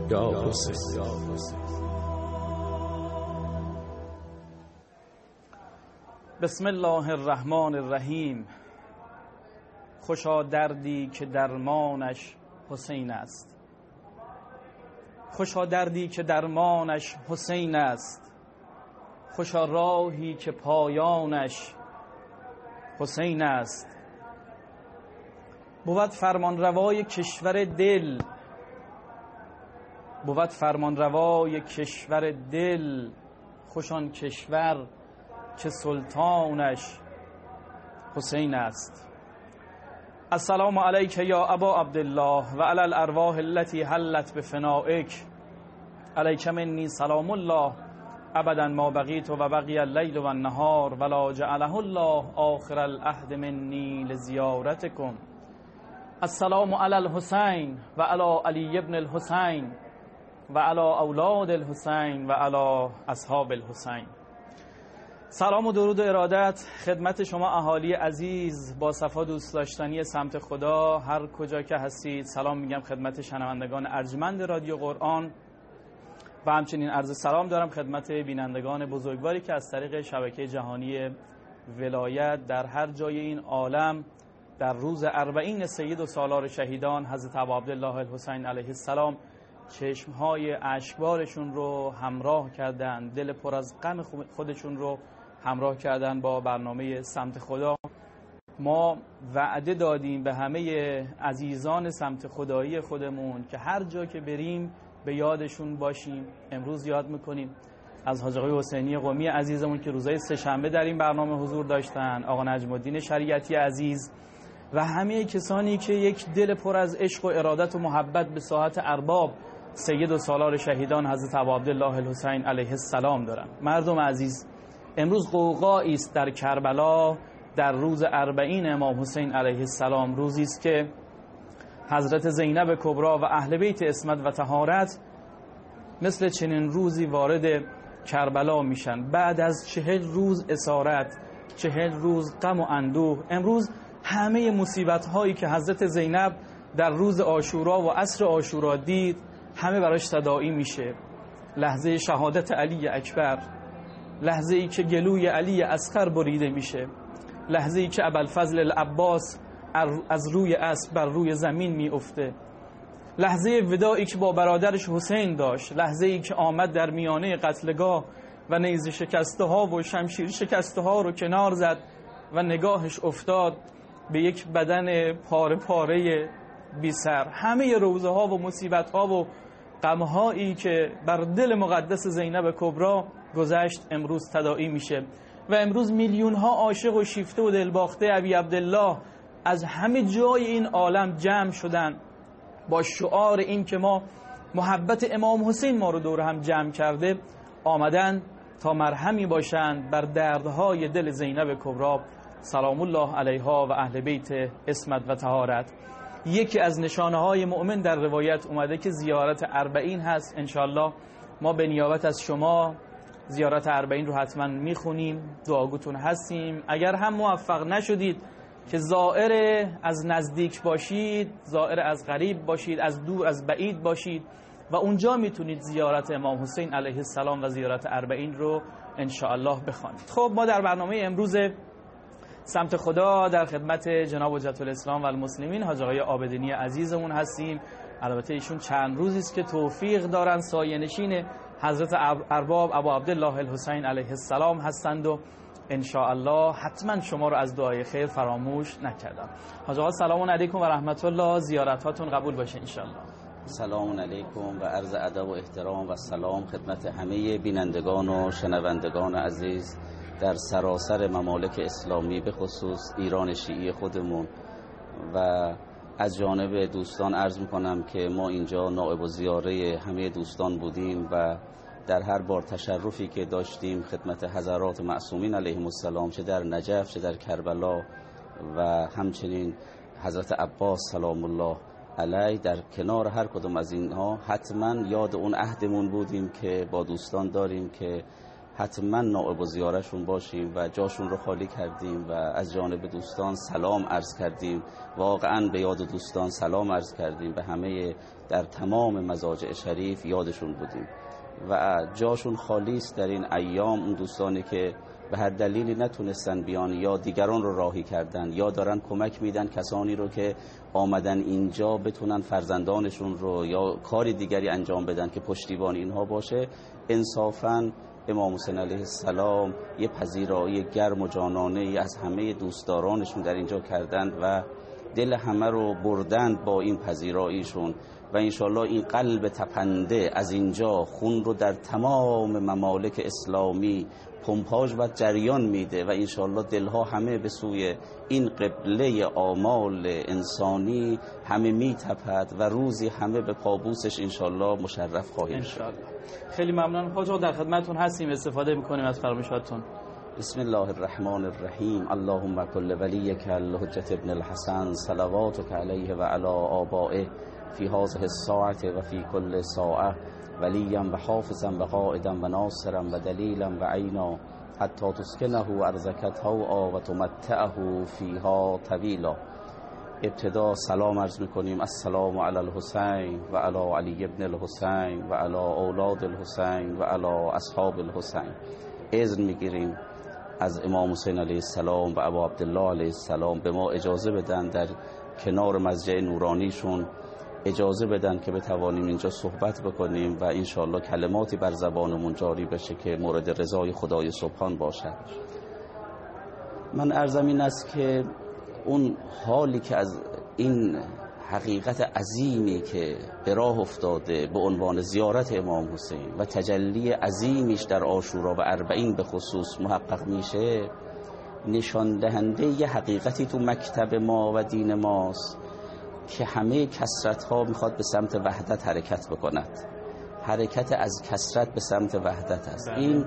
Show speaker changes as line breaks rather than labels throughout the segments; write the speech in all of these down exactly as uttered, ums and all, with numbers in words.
یا حسین.
بسم الله الرحمن الرحیم. خوشا دردی که درمانش حسین است، خوشا دردی که درمانش حسین است، خوشا راهی که پایانش حسین است. بود فرمان روای کشور دل، بود فرمان روای کشور دل، خوشان کشور که سلطانش حسین است. السلام علیک یا ابا عبدالله و علی الارواح التي حلت بفنائک، علیک منی سلام الله ابدا ما بقیت و بقی اللیل و النهار ولا جعله الله آخر العهد منی لزیارتکم. السلام علی الحسین و علی علی ابن الحسین و علی اولاد الحسین و علی اصحاب الحسین. سلام و درود و ارادت خدمت شما اهالی عزیز با صفا دوست داشتنی سمت خدا هر کجا که هستید. سلام میگم خدمت شنوندگان ارجمند رادیو قرآن و همچنین عرض سلام دارم خدمت بینندگان بزرگواری که از طریق شبکه جهانی ولایت در هر جای این عالم در روز اربعین سید و سالار شهیدان حضرت ابا عبدالله الحسین علیه السلام چشمهای اشکبارشون رو همراه کردن، دل پر از غم خودشون رو همراه کردن با برنامه سمت خدا. ما وعده دادیم به همه عزیزان سمت خدایی خودمون که هر جا که بریم به یادشون باشیم. امروز یاد میکنیم از حاج آقای حسینی قمی عزیزمون که روزهای سه شنبه در این برنامه حضور داشتن، آقا نجم الدین شریعتی عزیز و همه کسانی که یک دل پر از عشق و ارادت و محبت به ساحت ارباب سید و سالار شهیدان حضرت ابا عبدالله الحسین علیه السلام دارن. مردم عزیز، امروز غوغایی است در کربلا در روز اربعین امام حسین علیه السلام، روزی است که حضرت زینب کبری و اهل بیت عصمت و طهارت مثل چنین روزی وارد کربلا میشن بعد از چهل روز اسارت، چهل روز غم و اندوه. امروز همه مصیبت هایی که حضرت زینب در روز عاشورا و عصر عاشورا دید همه براش تداعی میشه. لحظه شهادت علی اکبر، لحظه ای که گلوی علی اصغر بریده میشه، لحظه ای که ابوالفضل العباس از روی اسب بر روی زمین میافته، لحظه وداعی که با برادرش حسین داشت، لحظه ای که آمد در میانه قتلگاه و نیزه شکسته ها و شمشیر شکسته ها رو کنار زد و نگاهش افتاد به یک بدن پاره پاره بی سر. همه روزه ها و مصیبت ها و غم هایی که بر دل مقدس زینب کبری گذشت امروز تداعی میشه و امروز میلیون ها عاشق و شیفته و دلباخته ابی عبدالله از همه جای این عالم جمع شدن با شعار این که ما محبت امام حسین ما رو دور هم جمع کرده، آمدن تا مرهمی باشند بر دردهای دل زینب کبری سلام الله علیها و اهل بیت عصمت و طهارت. یکی از نشانه های مؤمن در روایت اومده که زیارت اربعین هست. انشالله ما به نیابت از شما زیارت اربعین رو حتما میخونیم، دعاگوتون هستیم. اگر هم موفق نشدید که زائر از نزدیک باشید، زائر از غریب باشید، از دور از بعید باشید و اونجا میتونید زیارت امام حسین علیه السلام و زیارت اربعین رو انشاءالله بخوانید. خب ما در برنامه امروز سمت خدا در خدمت جناب حجت الاسلام و المسلمین حاج آقای عابدینی عزیزمون هستیم. البته ایشون چند روزی است که توفیق دارن سایه نشین حضرت ارباب ابا عبدالله الحسین علیه السلام هستند و ان شاء الله حتما شما رو از دعای خیر فراموش نکردم. حاج آقا سلام علیکم و رحمت الله، زیارتاتون قبول باشه ان شاء الله.
سلام علیکم و عرض ادب و احترام و سلام خدمت همه بینندگان و شنوندگان عزیز در سراسر ممالک اسلامی، به خصوص ایران شیعی خودمون. و از جانب دوستان عرض میکنم که ما اینجا نائب الزیاره همه دوستان بودیم و در هر بار تشرفی که داشتیم خدمت حضرات معصومین علیهم السلام، چه در نجف چه در کربلا و همچنین حضرت عباس سلام الله علیه، در کنار هر کدوم از اینها حتما یاد اون عهدمون بودیم که با دوستان داریم که حتما نائب الزیارتشون باشیم و جاشون رو خالی کردیم و از جانب دوستان سلام عرض کردیم. واقعا به یاد دوستان سلام عرض کردیم، به همه در تمام مضاجع شریف یادشون بودیم و جاشون خالی است در این ایام. اون دوستانی که به هر دلیلی نتونستن بیان یا دیگران رو راهی کردن یا دارن کمک میدن کسانی رو که آمدن اینجا بتونن فرزندانشون رو یا کاری دیگری انجام بدن که پشتیبان اینها باشه، انصافاً امام حسین علیه السلام یه پذیرایی گرم و جانانه از همه دوستدارانشون در اینجا کردند و دل همه رو بردند با این پذیراییشون و انشالله این قلب تپنده از اینجا خون رو در تمام ممالک اسلامی پمپاژ و جریان میده و انشالله دلها همه به سوی این قبله آمال انسانی همه میتپد و روزی همه به پابوسش انشالله مشرف خواهیم شد.
خیلی ممنون حاج آقا، در خدمتتون هستیم، استفاده میکنیم از فرمایشاتون.
بسم الله الرحمن الرحیم. اللهم کل ولیک الحجة ابن الحسن صلواتک علیه و علی آبائه فی هذه الساعة و فی کل ساعه ولیا و حافظا و قائدا و ناصرا و دلیلا و عینا حتی تسکنه ارضک طوعا و تمتعه فیها طویلا. ابتدا سلام عرض میکنیم السلام علی الحسین و علی علی ابن الحسین و علی اولاد الحسین و علی اصحاب الحسین. اذن میگیریم از امام حسین علیه السلام و ابا عبدالله علیه السلام به ما اجازه بدن در کنار مسجد نورانیشون اجازه بدن که بتوانیم اینجا صحبت بکنیم و انشاءالله کلماتی بر زبانمون جاری بشه که مورد رضای خدای سبحان باشد. من عرضم این است که اون حالی که از این حقیقت عظیمی که به راه افتاده به عنوان زیارت امام حسین و تجلی عظیمیش در عاشورا و اربعین به خصوص محقق میشه، نشان دهنده یه حقیقتی تو مکتب ما و دین ماست که همه کثرت ها میخواد به سمت وحدت حرکت بکند. حرکت از کثرت به سمت وحدت است. این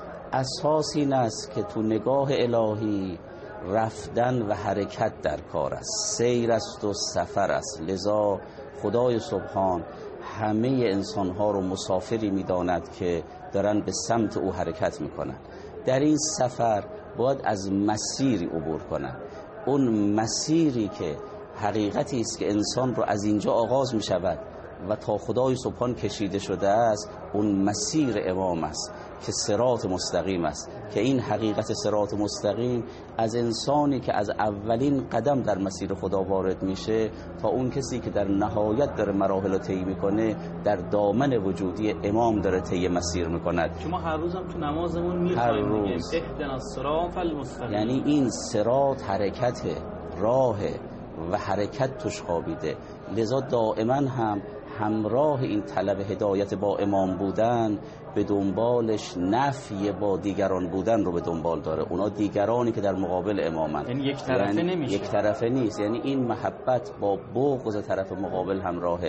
اساس این است که تو نگاه الهی رفتن و حرکت در کار است، سیر است و سفر است. لذا خدای سبحان همه انسانها رو مسافری میداند که دارن به سمت او حرکت میکنن. در این سفر باید از مسیری عبور کنن. اون مسیری که حقیقتی است که انسان رو از اینجا آغاز می شود و تا خدای سبحان کشیده شده است، اون مسیر امام است که صراط مستقیم است، که این حقیقت صراط مستقیم از انسانی که از اولین قدم در مسیر خدا وارد میشه تا اون کسی که در نهایت داره مراحل رو طی میکنه در دامن وجودی امام داره طی مسیر میکند.
شما هر روز هم تو نمازمون میخوایم میگیم اهدنا الصراط المستقیم،
یعنی این صراط حرکت راه و حرکت توش خوابیده. لذا دائما هم همراه این طلب هدایت با امام بودن به دنبالش نفی با دیگران بودن رو به دنبال داره. اونا دیگرانی که در مقابل امامن،
یعنی یک طرفه
یعنی
نمیشه،
یک طرفه نیست. یعنی این محبت با بغض طرف مقابل همراهه.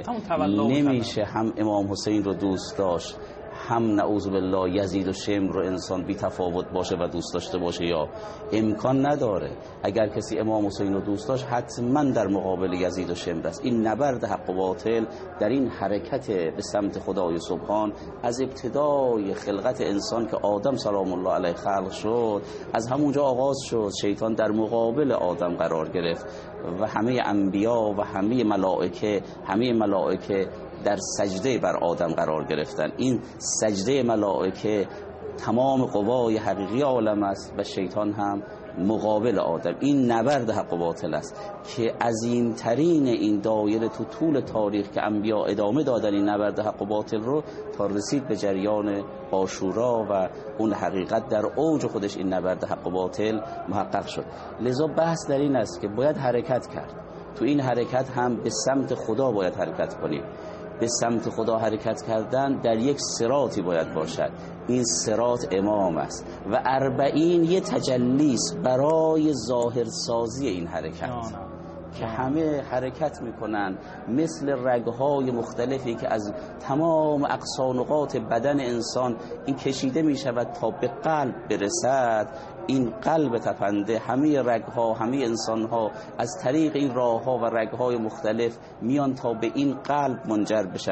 نمیشه هم امام حسین رو دوست داشت هم نعوذ بالله یزید و شمر رو انسان بی تفاوت باشه و دوست داشته باشه، یا امکان نداره. اگر کسی امام حسین رو دوست داشت حتما در مقابل یزید و شمر است. این نبرد حق و باطل در این حرکت به سمت خدای سبحان از ابتدای خلقت انسان که آدم سلام الله علیه خلق شد، از همونجا آغاز شد. شیطان در مقابل آدم قرار گرفت و همه انبیا و همه ملائکه همه ملائکه در سجده بر آدم قرار گرفتن. این سجده ملائکه تمام قوای حقیقی عالم است و شیطان هم مقابل آدم. این نبرد حق و باطل است که عظیمترین این دایره تو طول تاریخ که انبیا ادامه دادن این نبرد حق و باطل رو تا رسید به جریان عاشورا و اون حقیقت در اوج خودش این نبرد حق و باطل محقق شد. لذا بحث در این است که باید حرکت کرد. تو این حرکت هم به سمت خدا باید حرکت کنیم. به سمت خدا حرکت کردن در یک صراطی باید باشد. این صراط امام است و اربعین یه تجلیست برای ظاهرسازی این حرکت که همه حرکت میکنن مثل رگهای مختلفی که از تمام اقصانقات بدن انسان این کشیده میشود تا به قلب برسد. این قلب تپنده همه رگها همه انسانها از طریق این راهها و رگهای مختلف میان تا به این قلب منجر بشن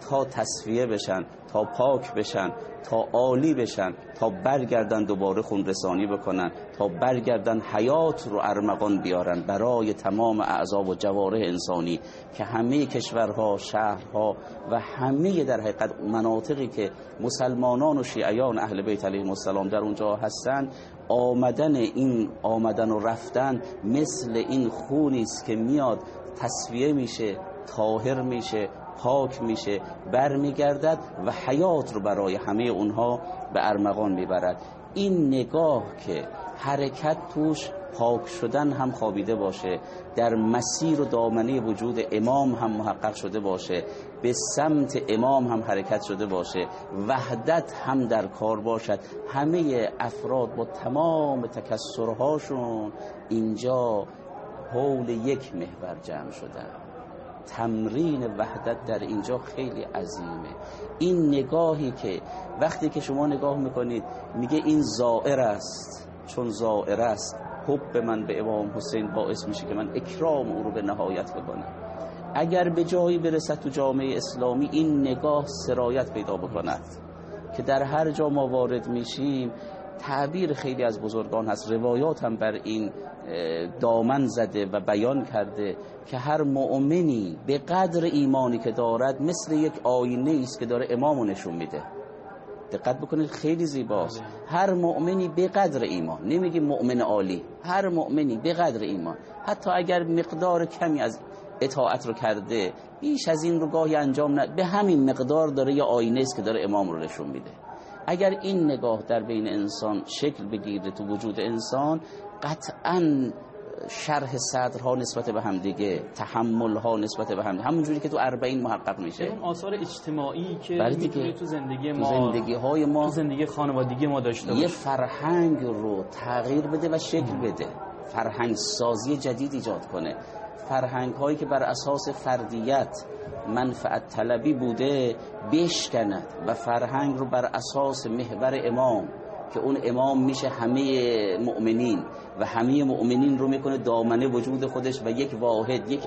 تا تصفیه بشن، تا پاک بشن، تا عالی بشن، تا برگردن دوباره خون رسانی بکنن، تا برگردن حیات رو ارمغان بیارن برای تمام اعضا و جوارح انسانی که همه کشورها، شهرها و همه در حقیقت مناطقی که مسلمانان و شیعیان اهل بیت علیهم السلام در اونجا هستن، آمدن این آمدن و رفتن مثل این خونی است که میاد تصفیه میشه، طاهر میشه، پاک میشه، برمیگردد و حیات رو برای همه اونها به ارمغان میبرد. این نگاه که حرکت توش پاک شدن هم خوابیده باشه، در مسیر و دامنه وجود امام هم محقق شده باشه، به سمت امام هم حرکت شده باشه، وحدت هم در کار باشد، همه افراد با تمام تکثرهاشون اینجا حول یک محور جمع شدن. تمرین وحدت در اینجا خیلی عظیمه. این نگاهی که وقتی که شما نگاه میکنید میگه این زائر است، چون زائر است حب من به امام حسین باعث میشه که من اکرام او رو به نهایت بکنم. اگر به جایی برسد تو جامعه اسلامی این نگاه سرایت پیدا بکند که در هر جا ما وارد میشیم، تعبیر خیلی از بزرگان هست، روایات هم بر این دامن زده و بیان کرده که هر مؤمنی به قدر ایمانی که دارد مثل یک آینه است که داره امامو نشون میده. دقت بکنید خیلی زیباست. هر مؤمنی به قدر ایمان، نمیگیم مؤمن عالی، هر مؤمنی به قدر ایمان، حتی اگر مقدار کمی از اطاعت رو کرده، بیش از این رو گاهی انجام نه، به همین مقدار داره یه آینه است که داره امام رو نشون میده. اگر این نگاه در بین انسان شکل بگیره تو وجود انسان، قطعاً شرح صدرها نسبت به هم دیگه، تحملها نسبت به هم دیگه، همونجوری که تو اربعین محقق میشه.
اون آثار اجتماعی که
میتونه
تو زندگی ما،
تو زندگی های ما،
تو زندگی خانوادگی ما داشته باشه،
یه فرهنگ رو تغییر بده و شکل بده، فرهنگ سازی جدید ایجاد کنه. فرهنگ هایی که بر اساس فردیت، منفعت طلبی بوده بشکند و فرهنگ رو بر اساس محور امام که اون امام میشه همه مؤمنین و همه مؤمنین رو میکنه دامنه وجود خودش و یک واحد، یک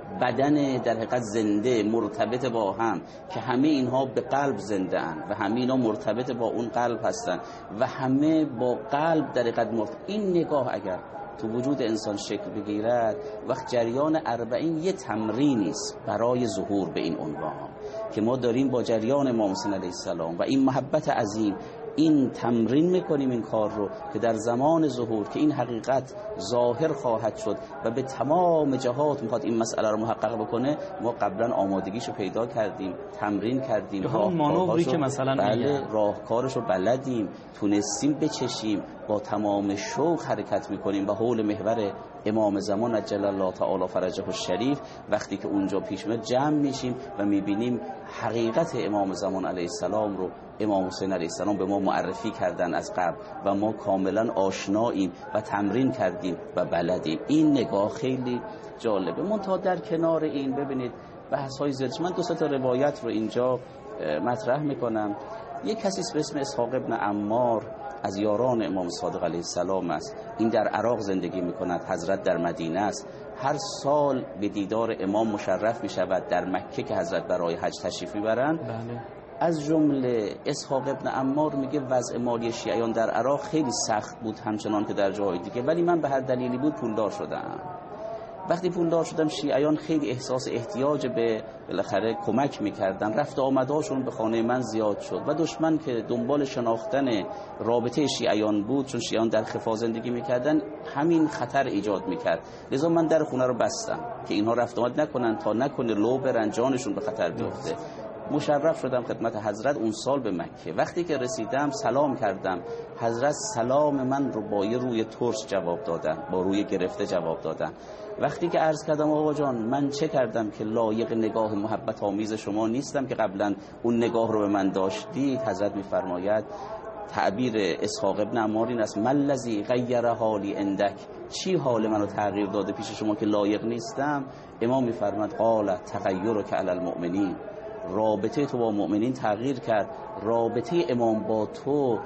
بدن در حقیقت زنده مرتبط با هم که همه اینها به قلب زنده اند و همه اینا مرتبط با اون قلب هستن و همه با قلب در حقیقت مرتبط. این نگاه اگر تو وجود انسان شکل بگیرد، وقت جریان اربعین یه تمرینی است برای ظهور به این عنوان که ما داریم با جریان امام حسین علیه السلام و این محبت عظیم این تمرین میکنیم این کار رو که در زمان ظهور که این حقیقت ظاهر خواهد شد و به تمام جهات میخواد این مسئله رو محقق بکنه، ما قبلا آمادگیشو پیدا کردیم، تمرین کردیم،
مانوری که مثلا
بله راهکارشو بلدیم، تونستیم بچشیم، با تمام شوق حرکت میکنیم و حول محور امام زمان عجل الله تعالی فرجه الشریف وقتی که اونجا پیش میاد جمع میشیم و میبینیم حقیقت امام زمان علیه السلام رو امام حسین علیه السلام به ما معرفی کردن از قبل و ما کاملا آشناییم و تمرین کردیم و بلدیم. این نگاه خیلی جالبه. منتها در کنار این ببینید بحث های زرش، من دو سه تا روایت رو اینجا مطرح میکنم. یک کسی به اسم اسحاق ابن عمار از یاران امام صادق علیه السلام است. این در عراق زندگی میکند، حضرت در مدینه است. هر سال به دیدار امام مشرف میشود در مکه که حضرت برای حج تشریف میبرند.
بله.
از جمله اسحاق ابن عمار میگه وضع مالی شیعیان در عراق خیلی سخت بود همچنان که در جاهای دیگه، ولی من به هر دلیلی بود پولدار شدم. وقتی پولدار شدم شیعیان خیلی احساس احتیاج به بالاخره کمک میکردن، رفت آمدهاشون به خانه من زیاد شد و دشمن که دنبال شناختن رابطه شیعیان بود، چون شیعیان در خفا زندگی میکردن، همین خطر ایجاد میکرد. لذا من در خونه رو بستم که اینها رفت آمد نکنن تا نکنه لو برن جانشون به خطر بیفته. مشرف شدم خدمت حضرت اون سال به مکه. وقتی که رسیدم سلام کردم، حضرت سلام من رو با یه روی ترس جواب دادن، با روی گرفته جواب دادن. وقتی که عرض کردم آقا جان من چه کردم که لایق نگاه محبت آمیز شما نیستم که قبلا اون نگاه رو به من داشتید، حضرت میفرماید تعبیر اسحاق ابن عمار این است: من الذی غیر حالی عندک، چی حال منو تغییر داده پیش شما که لایق نیستم؟ امام میفرماد قال تغیرک علی المؤمنین، رابطه تو با مؤمنین تغییر کرد. رابطه امام با تو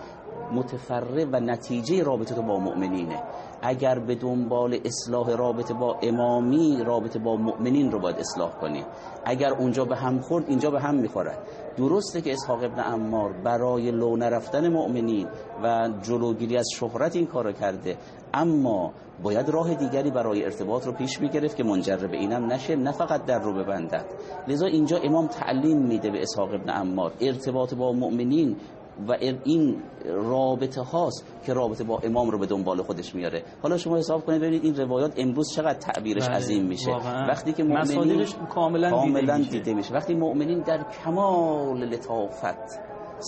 متفرع و نتیجه رابطه تو با مؤمنینه. اگر به دنبال اصلاح رابطه با امامی، رابطه با مؤمنین رو باید اصلاح کنی. اگر اونجا به هم خورد اینجا به هم میخوره. درسته که اسحاق ابن عمار برای لو نرفتن مؤمنین و جلوگیری از شهرت این کارو کرده، اما باید راه دیگری برای ارتباط رو پیش میگرفت که منجر به اینم نشه، نه فقط در رو ببندد. لذا اینجا امام تعلیم میده به اسحاق ابن عمار ارتباط با مؤمنین و این رابطه هاست که رابطه با امام رو به دنبال خودش میاره. حالا شما حساب کنید ببینید این روایات امروز چقدر تعبیرش بله. عظیم میشه واقعا. وقتی که مؤمنین کاملا, کاملا دیده, دیده میشه، وقتی مؤمنین در کمال لطافت،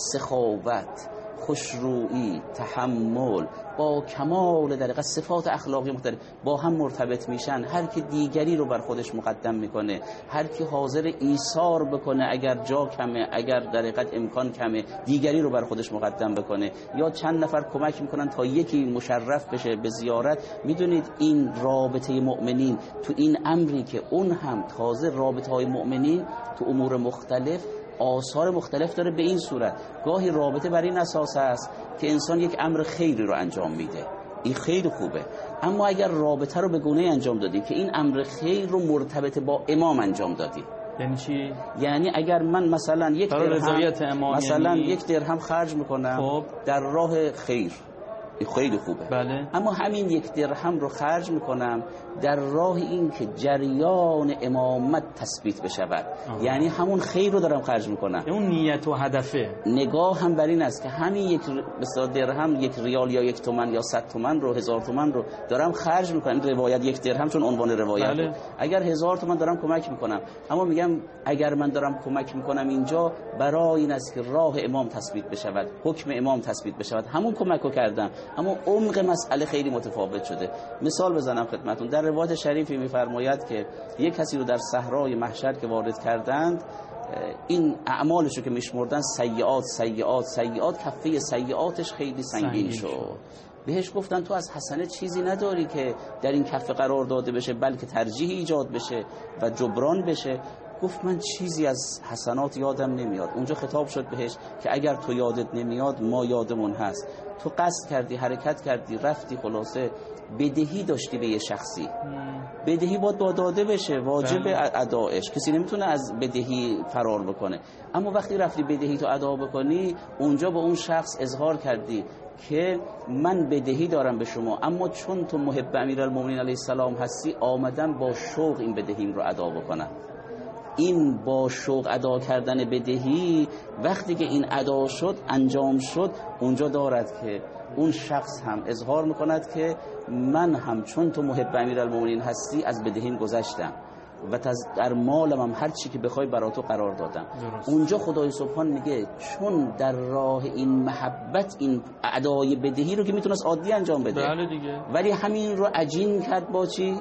سخاوت، خوشرویی، تحمل، با کمال در حقیقت صفات اخلاقی مختلف با هم مرتبط میشن، هر کی دیگری رو بر خودش مقدم میکنه، هر کی حاضر ایثار بکنه اگر جا کمه، اگر در حقیقت امکان کمه، دیگری رو بر خودش مقدم بکنه، یا چند نفر کمک میکنن تا یکی مشرف بشه به زیارت. میدونید این رابطه مؤمنین تو این امری که اون هم تازه رابطه های مؤمنین تو امور مختلف آثار مختلف داره به این صورت. گاهی رابطه بر این اساس است که انسان یک امر خیری رو انجام میده، این خیلی خوبه، اما اگر رابطه رو به گونه انجام دادی که این امر خیر رو مرتبط با امام انجام دادی،
یعنی چی؟
یعنی اگر من مثلا یک درهم مثلا یعنی... یک درهم خرج میکنم خب. در راه خیر، خیلی خوبه،
بله.
اما همین یک درهم رو خرج میکنم در راه این که جریان امامت تثبیت بشود، یعنی همون خیر رو دارم خرج میکنم،
اون نیت و هدفه.
نگاه هم بر این است که همین یک مثلا درهم، یک ریال یا یک تومن یا صد تومن رو، هزار تومن رو دارم خرج میکنم. این روایت یک درهم چون عنوان روایت بله. بود. اگر هزار تومن دارم کمک میکنم، اما میگم اگر من دارم کمک میکنم اینجا برای این است که راه امام تثبیت بشود، حکم امام تثبیت بشود، همون کمک رو کردم، اما عمق مسئله خیلی متفاوت شده. مثال بزنم خدمتتون، در روایت شریفی میفرماید که یک کسی رو در صحرای محشر که وارد کردند، این اعمالش رو که میشمردن سیئات سیئات سیئات، کفه سیئاتش خیلی سنگین شد. بهش گفتن تو از حسنه چیزی نداری که در این کفه قرار داده بشه، بلکه ترجیح ایجاد بشه و جبران بشه. گفت من چیزی از حسنات یادم نمیاد. اونجا خطاب شد بهش که اگر تو یادت نمیاد ما یادمون هست. تو قصد کردی، حرکت کردی، رفتی، خلاصه بدهی داشتی به یه شخصی، بدهی باید با داده بشه، واجب ادایش، کسی نمیتونه از بدهی فرار بکنه. اما وقتی رفتی بدهی تو ادا بکنی، اونجا با اون شخص اظهار کردی که من بدهی دارم به شما، اما چون تو محب امیرالمومنین علیه السلام هستی آمدم با شوق این بدهیم رو ادا بکنم. این با شوق ادا کردن بدهی وقتی که این ادا شد، انجام شد، اونجا دارد که اون شخص هم اظهار میکند که من هم چون تو محب امیرالمومنین هستی از بدهیم گذشتم و در مالم هم هر چی که بخوای برای تو قرار دادم. درست. اونجا خدای سبحان میگه چون در راه این محبت این ادای بدهی رو که میتونست عادی انجام بده،
بله دیگه،
ولی همین رو عجین کرد با چی؟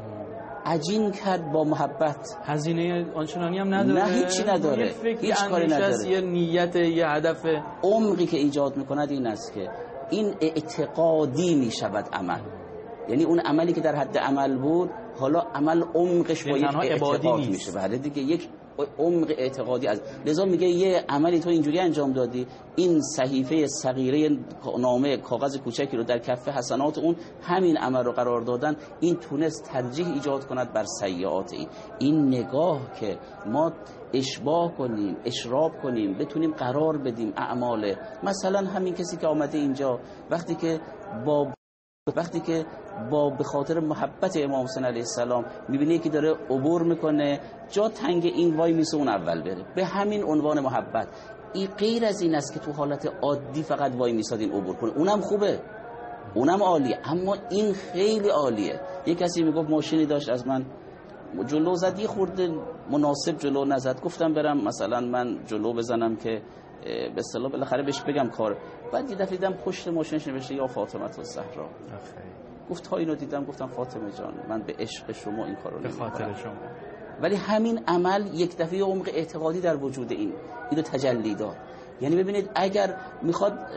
عجین کرد با محبت.
هزینه آنچنانی هم نداره،
نه هیچی نداره، هیچ کاری نداره،
یه نیت، یه هدف.
عمقی که ایجاد میکند این است که این اعتقادی میشود عمل، یعنی اون عملی که در حد عمل بود حالا عمل عمقش با یک اعتقاد میشه. بله دیگه، یک عمق اعتقادی. از لذا میگه یه عملی تو اینجوری انجام دادی، این صحیفه صغیره نامه کاغذ کوچکی رو در کف حسنات اون همین عمل رو قرار دادن، این تونست ترجیح ایجاد کند بر سیئات. این این نگاه که ما اشباع کنیم، اشراب کنیم، بتونیم قرار بدیم اعمال. مثلا همین کسی که آمده اینجا وقتی که با وقتی که با به خاطر محبت امام حسین علیه السلام میبینه که داره عبور میکنه، جا تنگ این وای میسه اون اول بره، به همین عنوان محبت. این غیر از این است که تو حالت عادی فقط وای میسادین عبور کنه، اونم خوبه، اونم عالیه، اما این خیلی عالیه. یک کسی میگفت ماشینی داشت از من جلو زد، خورده مناسب جلو نزد، گفتم برم مثلا من جلو بزنم که به اصطلاح بالاخره بهش بگم کار. بعد یه دفعه دیدم پشت ماشینش نوشته یا فاطمه الزهرا. گفت تا اینو دیدم گفتم فاطمه جان من به عشق شما این کارو
به خاطر شما.
ولی همین عمل یک دفعه عمق اعتقادی در وجود این اینو تجلی داد. یعنی ببینید اگر میخواد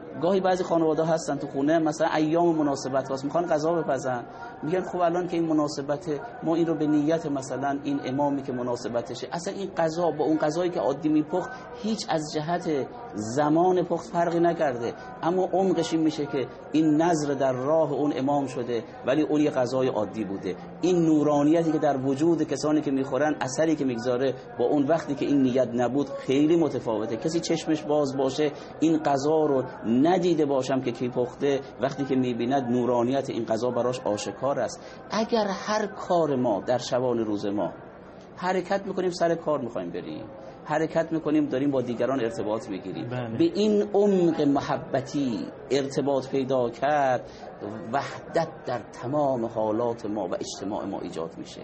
گاهی بعضی خانواده هستن تو خونه مثلا ایام مناسبت واسه میخوان غذا بپزن، میگن خب الان که این مناسبت ما این رو به نیت مثلا این امامی که مناسبتشه، اصلا این غذا با اون غذایی که عادی میپخت هیچ از جهت زمان پخت فرقی نکرده، اما عمقش این میشه که این نظر در راه اون امام شده ولی اون یه غذای عادی بوده. این نورانیتی که در وجود کسانی که میخورن، اثری که میگذاره با اون وقتی که این نیت نبود خیلی متفاوته. کسی چشمش باز باشه این غذا رو ندیده باشم که کی پخته، وقتی که میبیند نورانیت این غذا براش آشکار است. اگر هر کار ما در شبان روز ما حرکت میکنیم، سر کار میخوایم بریم، حرکت میکنیم داریم با دیگران ارتباط میگیریم،
بله.
به این عمق محبتی ارتباط پیدا کرد، وحدت در تمام حالات ما و اجتماع ما ایجاد میشه،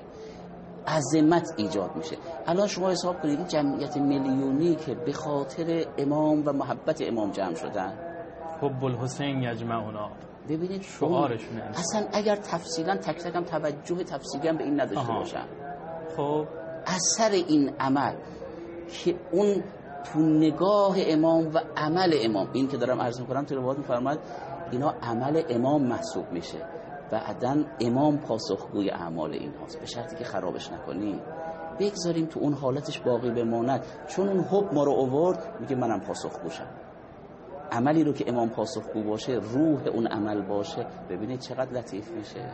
عظمت ایجاد میشه. الان شما حساب کنید این جمعیت میلیونی که به خاطر امام و محبت امام جمع شدن،
حب الحسین یجمعنا،
ببینید
شعارشونه.
اصلا اگر تفصیلا تک تکم توجه تفصیلی هم به این نداشته باشن،
خب
اثر این عمل که اون تو نگاه امام و عمل امام، این که دارم عرض میکنم تو روایات میفرماد اینا عمل امام محسوب میشه، بعدن امام پاسخگوی اعمال این هاست، به شرطی که خرابش نکنی، بگذاریم تو اون حالتش باقی بماند. چون اون حب ما رو آورد، میگه منم پاسخگوشم. عملی رو که امام پاسخگو باشه، روح اون عمل باشه، ببینید چقدر لطیف میشه.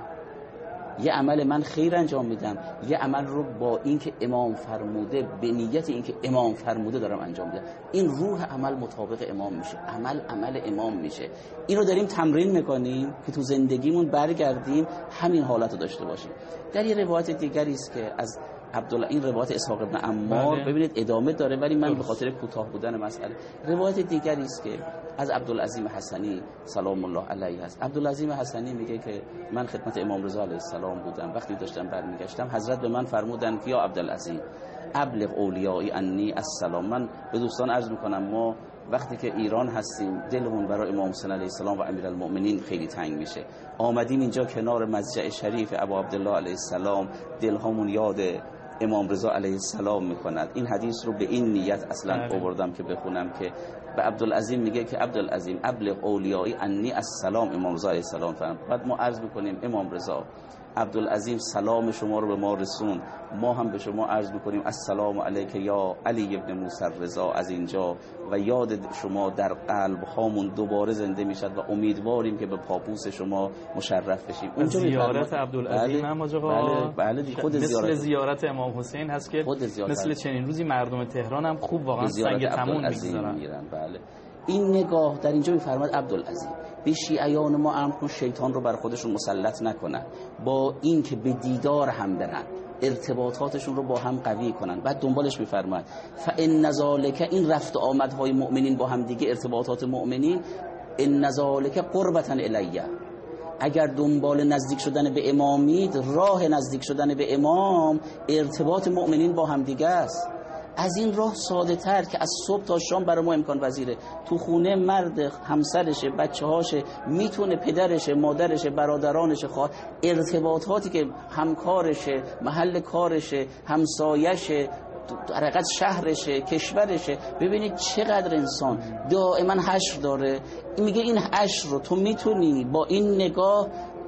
یه عمل من خیر انجام میدم، یه عمل رو با این که امام فرموده، به نیت این که امام فرموده دارم انجام میدم، این روح عمل مطابق امام میشه، عمل عمل امام میشه. این رو داریم تمرین میکنیم که تو زندگیمون برگردیم همین حالت رو داشته باشیم. در یه روایت دیگری است که از عبدالله، این روایت اسحاق ابن عمار،
بله.
ببینید ادامه داره ولی من به خاطر کوتاه بودن مسئله، روایت دیگری است که از عبدالعظیم حسنی سلام الله علیه است. عبدالعظیم حسنی میگه که من خدمت امام رضا علیه السلام بودم، وقتی داشتم برمیگشتم حضرت به من فرمودن که یا عبدالعظیم ابلغ اولیایی انی السلام. من به دوستان عرض میکنم ما وقتی که ایران هستیم دلمون برای امام حسین علیه السلام و امیرالمؤمنین خیلی تنگ میشه. آمدیم اینجا کنار مسجد شریف ابا عبدالله علیه السلام، دلهامون یاد امام رضا علیه السلام میکند. این حدیث رو به این نیت اصلا آوردم که بخونم که به عبدالعظیم میگه که عبدالعظیم ابلغ اولیایی انی السلام، امام رضا علیه السلام فرمود. بعد ما عرض میکنیم امام رضا عبدالعظیم سلام شما رو به ما رسون، ما هم به شما عرض میکنیم السلام علیک یا علی ابن موسی رضا از اینجا، و یاد شما در قلب هامون دوباره زنده میشد و امیدواریم که به پاپوس شما مشرف بشیم.
اونجا زیارت عبدالعظیم هم آقا
بله بله خود زیارت
مثل زیارت امام حسین هست که مثل چنین روزی مردم تهران هم خوب واقعا سنگ تموم میگذارن.
بله این نگاه در اینجا میفرماد عبدالعظیم به شیعیان ما امر کن شیطان رو بر خودشون مسلط نکنن، با این که به دیدار هم برن، ارتباطاتشون رو با هم قوی کنن. بعد دنبالش میفرماد فان ذالک، این رفت آمدهای مؤمنین با هم دیگه، ارتباطات مؤمنین، ان ذالک قربتا الیه، اگر دنبال نزدیک شدن به امامید، راه نزدیک شدن به امام ارتباط مؤمنین با هم دیگه است. از این راه ساده تر که از صبح تا شام برای ما امکان پذیره، تو خونه مرد همسرشه، بچه هاشه، میتونه پدرشه، مادرشه، برادرانشه، خواه ارتباطاتی که همکارشه، محل کارشه، همسایشه، در حقیقت شهرشه، کشورشه. ببینید چقدر انسان دائما حشر داره. میگه این حشر رو تو میتونی با این نگاه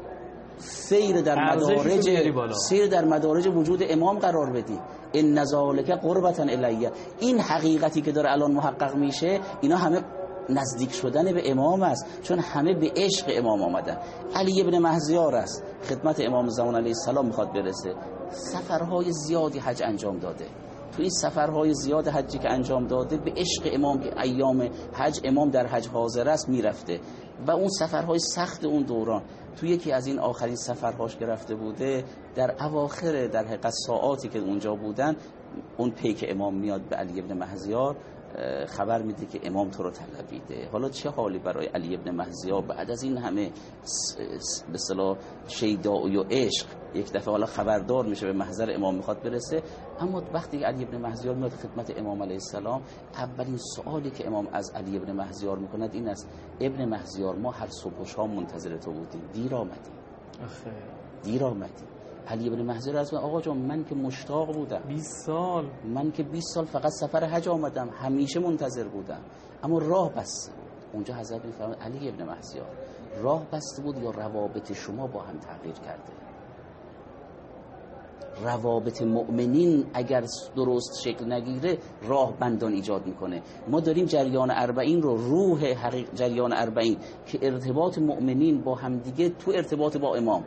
سیر در مدارج سیر در مدارج وجود امام قرار بدی. ان ذالک قربتا الیه، این حقیقتی که داره الان محقق میشه، اینا همه نزدیک شدن به امام است، چون همه به عشق امام آمدن. علی ابن مهزیار است، خدمت امام زمان علیه السلام میخواد برسه، سفرهای زیادی حج انجام داده. تو این سفرهای زیاد حجی که انجام داده به عشق امام که ایام حج امام در حج حاضر است میرفته، و اون سفرهای سخت اون دوران، تو یکی از این آخرین سفرهاش که رفته بوده، در اواخر در حقیقت ساعاتی که اونجا بودن، اون پیک امام میاد به علی ابن مهزیار خبر میده که امام تو رو طلبیده. حالا چه حالی برای علی ابن مهزیار بعد از این همه به اصطلاح شیدایی و عشق، یک دفعه حالا خبردار میشه به محضر امام میخواد برسه. اما وقتی علی ابن مهزیار میاد خدمت امام علیه السلام، اولین سوالی که امام از علی ابن مهزیار میکند این است: ابن مهزیار ما هر صبح و شام منتظر تو بودیم، دیر آمدی. دیر آمدی. علی ابن مهزیار از آقا جان من که مشتاق بودم،
بیست سال
من که بیست سال فقط سفر حج آمدم، همیشه منتظر بودم، اما راه بسته بود. اونجا حضرت میفرماید علی ابن مهزیار راه بسته بود یا روابط شما با هم تغییر کرده؟ روابط مؤمنین اگر درست شکل نگیره راه بندان ایجاد میکنه. ما داریم جریان اربعین رو، روح حقیق جریان اربعین که ارتباط مؤمنین با همدیگه تو ارتباط با امام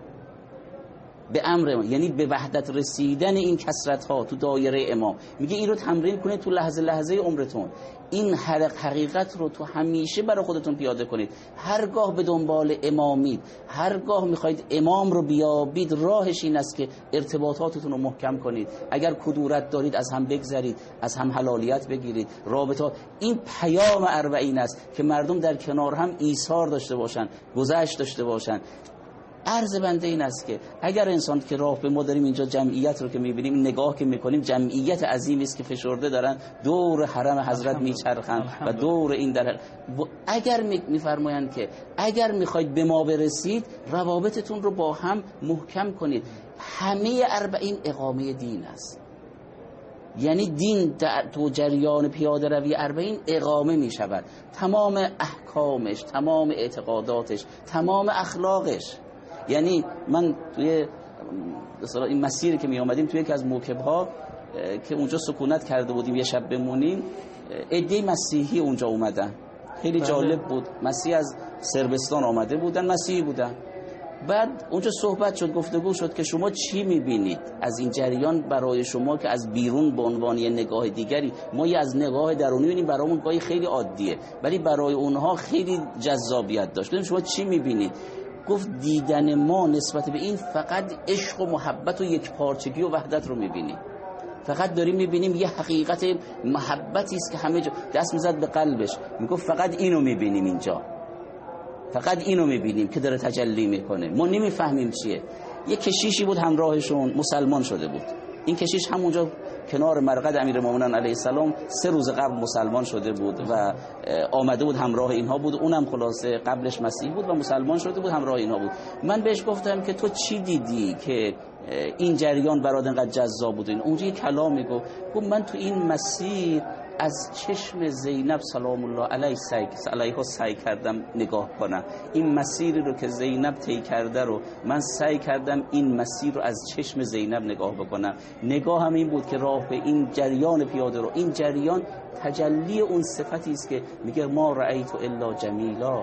به امر امام، یعنی به وحدت رسیدن این کثرت ها تو دایره امام، میگه این رو تمرین کنید تو لحظه لحظه عمرتون، این حقیقت رو تو همیشه برای خودتون پیاده کنید. هرگاه به دنبال امامید، هرگاه میخواید امام رو بیابید، راهش این است که ارتباطاتتون رو محکم کنید. اگر کدورت دارید از هم بگذرید، از هم حلالیت بگیرید، رابطه. این پیام اربعین است که مردم در کنار هم ایثار داشته باشن، گذشت داشته باشن. عرض بنده این است که اگر انسان که راه به ما داریم اینجا جمعیت رو که میبینیم، نگاه که میکنیم، جمعیت عظیمی است که فشرده دارن دور حرم حضرت میچرخن و دور این در اگر میفرمایند که اگر میخواید به ما برسید روابطتون رو با هم محکم کنید. همه اربعین اقامه دین است، یعنی دین تو جریان پیاده روی اربعین اقامه می شود، تمام احکامش، تمام اعتقاداتش، تمام اخلاقش. یعنی من توی مثلا این مسیری که می آمدیم توی یکی از موکب‌ها که اونجا سکونت کرده بودیم یه شب بمونیم، عده مسیحی اونجا اومدن، خیلی جالب بود. مسیحی از صربستان آمده بودن، مسیحی بودن. بعد اونجا صحبت شد، گفتگو شد که شما چی میبینید از این جریان برای شما که از بیرون به عنوان یه نگاه دیگری، ما یه از نگاه درونی میبینیم برامون گاهی خیلی عادیه ولی برای اونها خیلی جذابیت داشت. شما چی میبینید؟ گفت دیدن ما نسبت به این فقط عشق و محبت و یک پارچگی و وحدت رو میبینیم. فقط داریم میبینیم یه حقیقت محبتی است که همه جا. دست میزد به قلبش میگفت فقط اینو میبینیم اینجا، فقط اینو میبینیم که داره تجلی میکنه، ما نمیفهمیم چیه. یه کشیشی بود همراهشون، مسلمان شده بود. این کشیش همونجا کنار مرقد امیرالمومنین علیه السلام سه روز قبل مسلمان شده بود و آمده بود همراه اینها بود. اونم خلاصه قبلش مسیح بود و مسلمان شده بود، همراه اینها بود. من بهش گفتم که تو چی دیدی که این جریان برات انقدر جذاب بود؟ اونجا یه کلامی گفت، گفت من تو این مسیر از چشم زینب سلام الله علیه سعی علیها سعی کردم نگاه کنم. این مسیری رو که زینب طی کرده رو من سعی کردم این مسیر رو از چشم زینب نگاه بکنم. نگاه هم این بود که راه به این جریان پیاده رو، این جریان تجلی اون صفتی است که میگه ما رأیت الا جمیلا.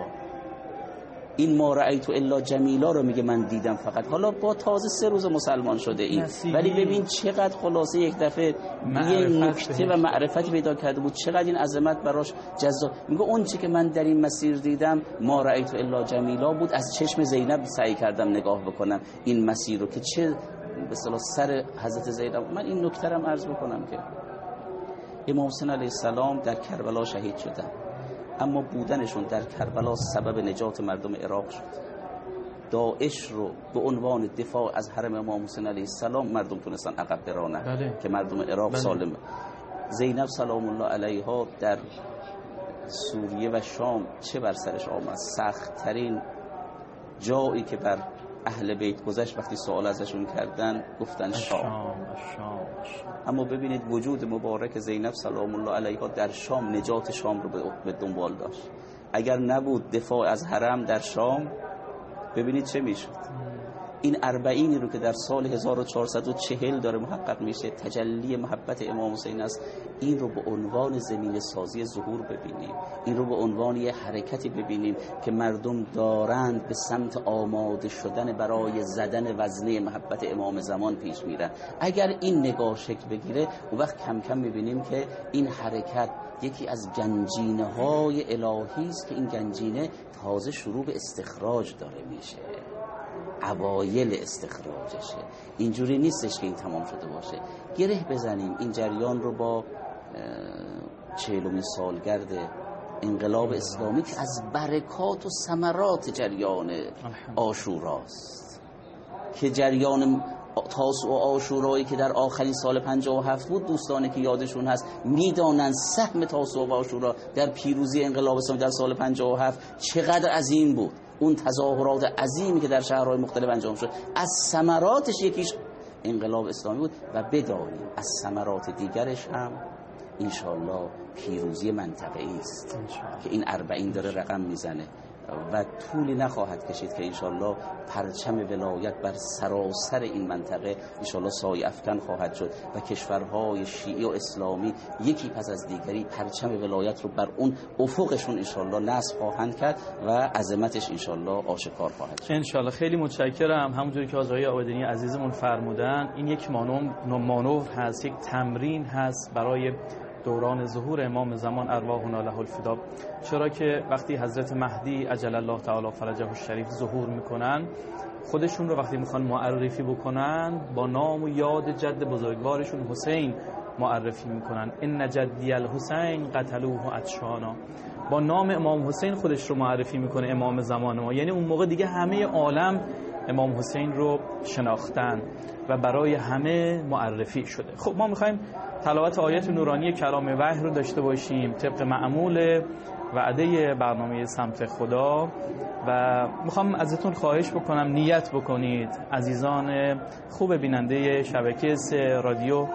این ما رأیت الا جمیلا رو میگه من دیدم فقط. حالا با تازه سه روز مسلمان شده این، ولی ببین چقدر خلاصه یک دفعه یه نکته و معرفتی پیدا کرده بود، چقدر این عظمت براش جذاب. میگه اون چی که من در این مسیر دیدم ما رأیت الا جمیلا بود، از چشم زینب سعی کردم نگاه بکنم این مسیر رو که چه به اصطلاح سر حضرت زینب. من این نکته رو عرض بکنم که امام حسین علیه السلام در کربلا شهید شدن، اما بودنشون در کربلا سبب نجات مردم عراق شد. داعش رو به عنوان دفاع از حرم امام حسین علیه السلام مردم تونستن عقب برانن. بله. که مردم عراق بله. سالم. زینب سلام الله علیها در سوریه و شام چه بر سرش آمد؟ سخت ترین جایی که بر اهل بیت گذشت وقتی سوال ازشون کردن گفتن شام. شام. شام. اما ببینید وجود مبارک زینب سلام الله علیها در شام نجات شام رو به دنبال داشت. اگر نبود دفاع از حرم در شام، ببینید چه میشد. این اربعینی رو که در سال هزار و چهارصد و چهل داره محقق میشه، تجلی محبت امام حسین است، این رو به عنوان زمین سازی ظهور ببینیم، این رو به عنوان یه حرکتی ببینیم که مردم دارند به سمت آماده شدن برای زدن وزنه محبت امام زمان پیش میرن. اگر این نگاه شکل بگیره، اون وقت کم کم میبینیم که این حرکت یکی از گنجینه های الهی است که این گنجینه تازه شروع به استخراج داره میشه، اوایل استخراجشه. اینجوری نیستش که این تمام شده باشه. گره بزنیم این جریان رو با چهلمین سالگرد انقلاب اسلامی که از برکات و ثمرات جریان عاشوراست، که جریان تاسوع و عاشورایی که در آخرین سال پنجاه و هفت بود، دوستانی که یادشون هست میدانن سهم تاسوع و عاشورا در پیروزی انقلاب اسلامی در سال پنجاه و هفت چقدر عظیم بود. اون تظاهرات عظیمی که در شهرهای مختلف انجام شد، از ثمراتش یکیش انقلاب اسلامی بود. و بدانیم از ثمرات دیگرش هم انشالله پیروزی منطقه است که این اربعین داره رقم میزنه و طولی نخواهد کشید که انشالله پرچم ولایت بر سراسر این منطقه انشالله سایه افکن خواهد شد و کشورهای شیعی و اسلامی یکی پس از دیگری پرچم ولایت رو بر اون افقشون انشالله نصب خواهند کرد و عظمتش انشالله آشکار خواهد شد
انشالله. خیلی متشکرم. همونجوری که آقای آبادینی عزیزمون فرمودن، این یک مانور هست، یک تمرین هست برای دوران ظهور امام زمان ارواحنا له الفدا. چرا که وقتی حضرت مهدی عجل الله تعالی فرجه الشریف ظهور میکنن، خودشون رو وقتی میخوان معرفی بکنن با نام و یاد جد بزرگوارشون حسین معرفی میکنن. ان جدی الحسین قتلوه عطشانا. با نام امام حسین خودش رو معرفی میکنه امام زمان ما. یعنی اون موقع دیگه همه عالم امام حسین رو شناختن و برای همه معرفی شده. خب ما میخوایم تلاوت آیات نورانی کلام وحی رو داشته باشیم طبق معمول وعده برنامه سمت خدا و میخوام ازتون خواهش بکنم نیت بکنید عزیزان خوب بیننده شبکه سه رادیو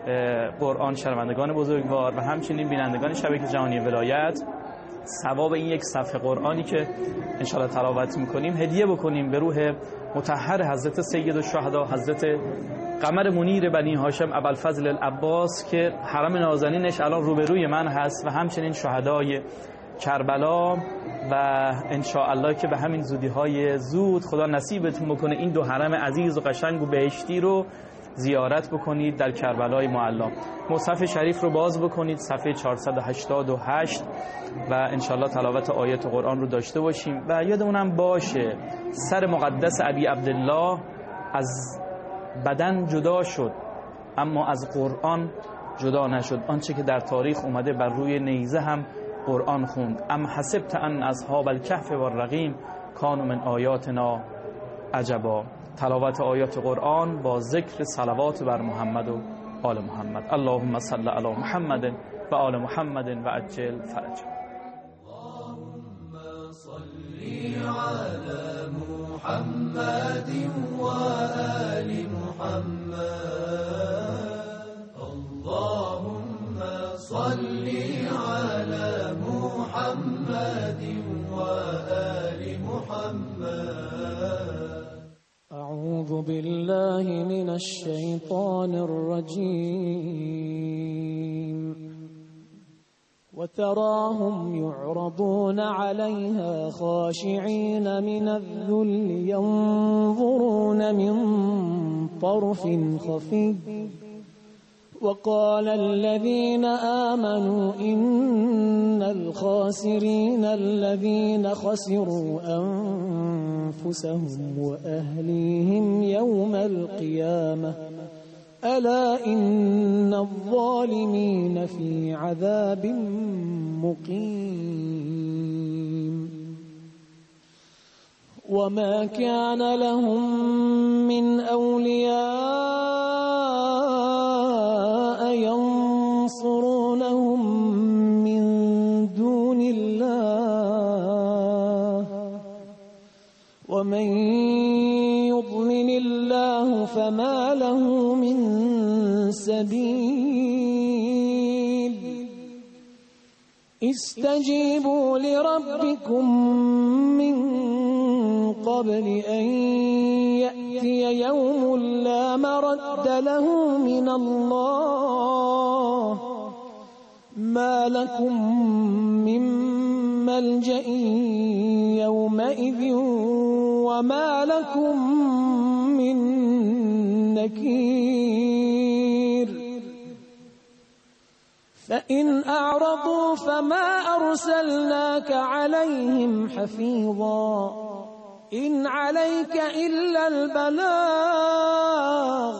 قرآن شنوندگان بزرگوار و همچنین بینندگان شبکه جهانی ولایت، ثواب این یک صفحه قرآنی که انشاءالله تلاوت میکنیم هدیه بکنیم به روح مطهر حضرت سید الشهدا حضرت قمر منیر بنی هاشم ابوالفضل العباس که حرم نازنینش الان روبروی من هست و همچنین شهدای کربلا و انشاءالله که به همین زودی های زود خدا نصیبتون بکنه این دو حرم عزیز و قشنگ و بهشتی رو زیارت بکنید در کربلای معلا. مصحف شریف رو باز بکنید صفحه چهارصد و هشتاد و هشت و انشالله تلاوت آیات قرآن رو داشته باشیم و یادمونم باشه سر مقدس ابی عبدالله از بدن جدا شد اما از قرآن جدا نشد. آنچه که در تاریخ اومده بر روی نیزه هم قرآن خوند. ام حسبت ان اصحاب الکهف والرقیم کانوا من آیاتنا عجبا. تلاوت آیات قرآن با ذکر صلوات بر محمد و آل محمد. اللهم صل علی محمد و آل محمد و عجل فرج.
اللهم صل علی محمد و آل محمد. اللهم صل علی محمد و آل محمد. أعوذ بالله من الشيطان الرجيم. وتراهم يعرضون عليها خاشعين من الذل ينظرون من طرف خفي. وقال الذين آمنوا إن الخاسرين الذين خسروا أنفسهم وأهليهم يوم القيامة ألا إن الظالمين في عذاب مقيم. وما كان لهم من أولياء ينصرونهم من دون الله ومن يضلل الله فما له من سبيل. استجيبوا لربكم من قبل أن يأتي يوم لا مرد له من الله ما لكم من ملجأ يومئذ وما لكم من نكير. فإن أعرضوا فما أرسلناك عليهم حفيظا إن عليك إلا البلاغ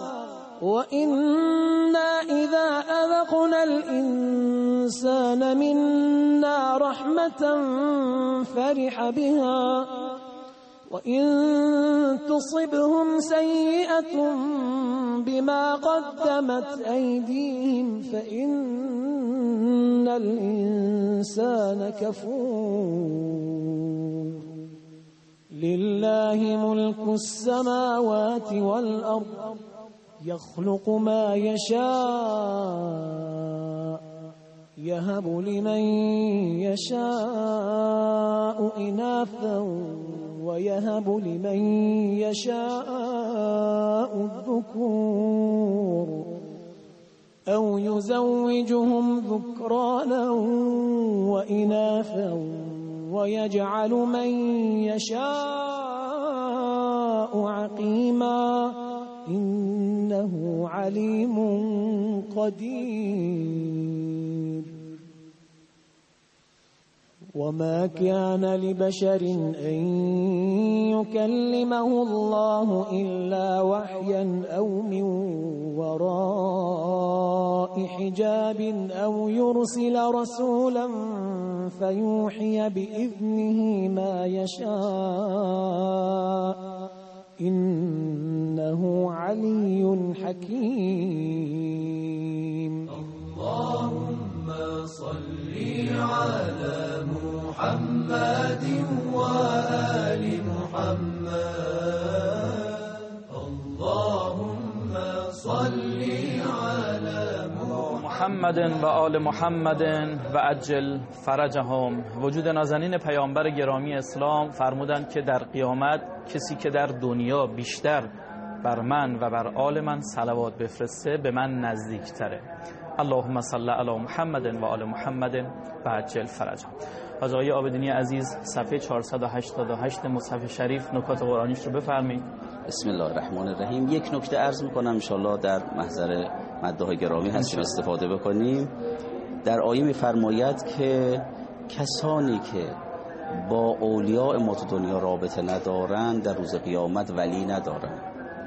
وإنا إذا أذقنا الإنسان منا رحمة فرح بها وإن تصبهم سيئة بما قدمت أيديهم فإن الإنسان كفور. لله ملك السماوات والأرض يخلق ما يشاء يهب لمن يشاء إناثا ويهب لمن يشاء الذكور أو يزوجهم ذكرانا وإناثا ويجعل من يشاء عقيما إنه عليم قدير. وما كان لبشر أن يكلمه الله إلا وحيا أو من وراء حجاب أو يرسل رسولا فيوحي بإذنه ما يشاء إنه علي حكيم.
اللهم صل على محمد وآل محمد. اللهم صل على
محمد و آل محمد و عجل فرجهم. وجود نازنین پیامبر گرامی اسلام فرمودند که در قیامت کسی که در دنیا بیشتر بر من و بر آل من صلوات بفرسته به من نزدیکتره. اللهم صل علی محمد و آل محمد و عجل فرجهم. حاج آقای عابدینی عزیز صفحه چهارصد و هشتاد و هشت مصحف شریف نکات قرآنیش رو بفرمایید.
بسم الله الرحمن الرحیم. یک نکته عرض میکنم ان شاءالله در محضر مداح گرامی هستیم استفاده بکنیم. در آیه میفرماید که کسانی که با اولیاء ما تو دنیا رابطه ندارن در روز قیامت ولی ندارن.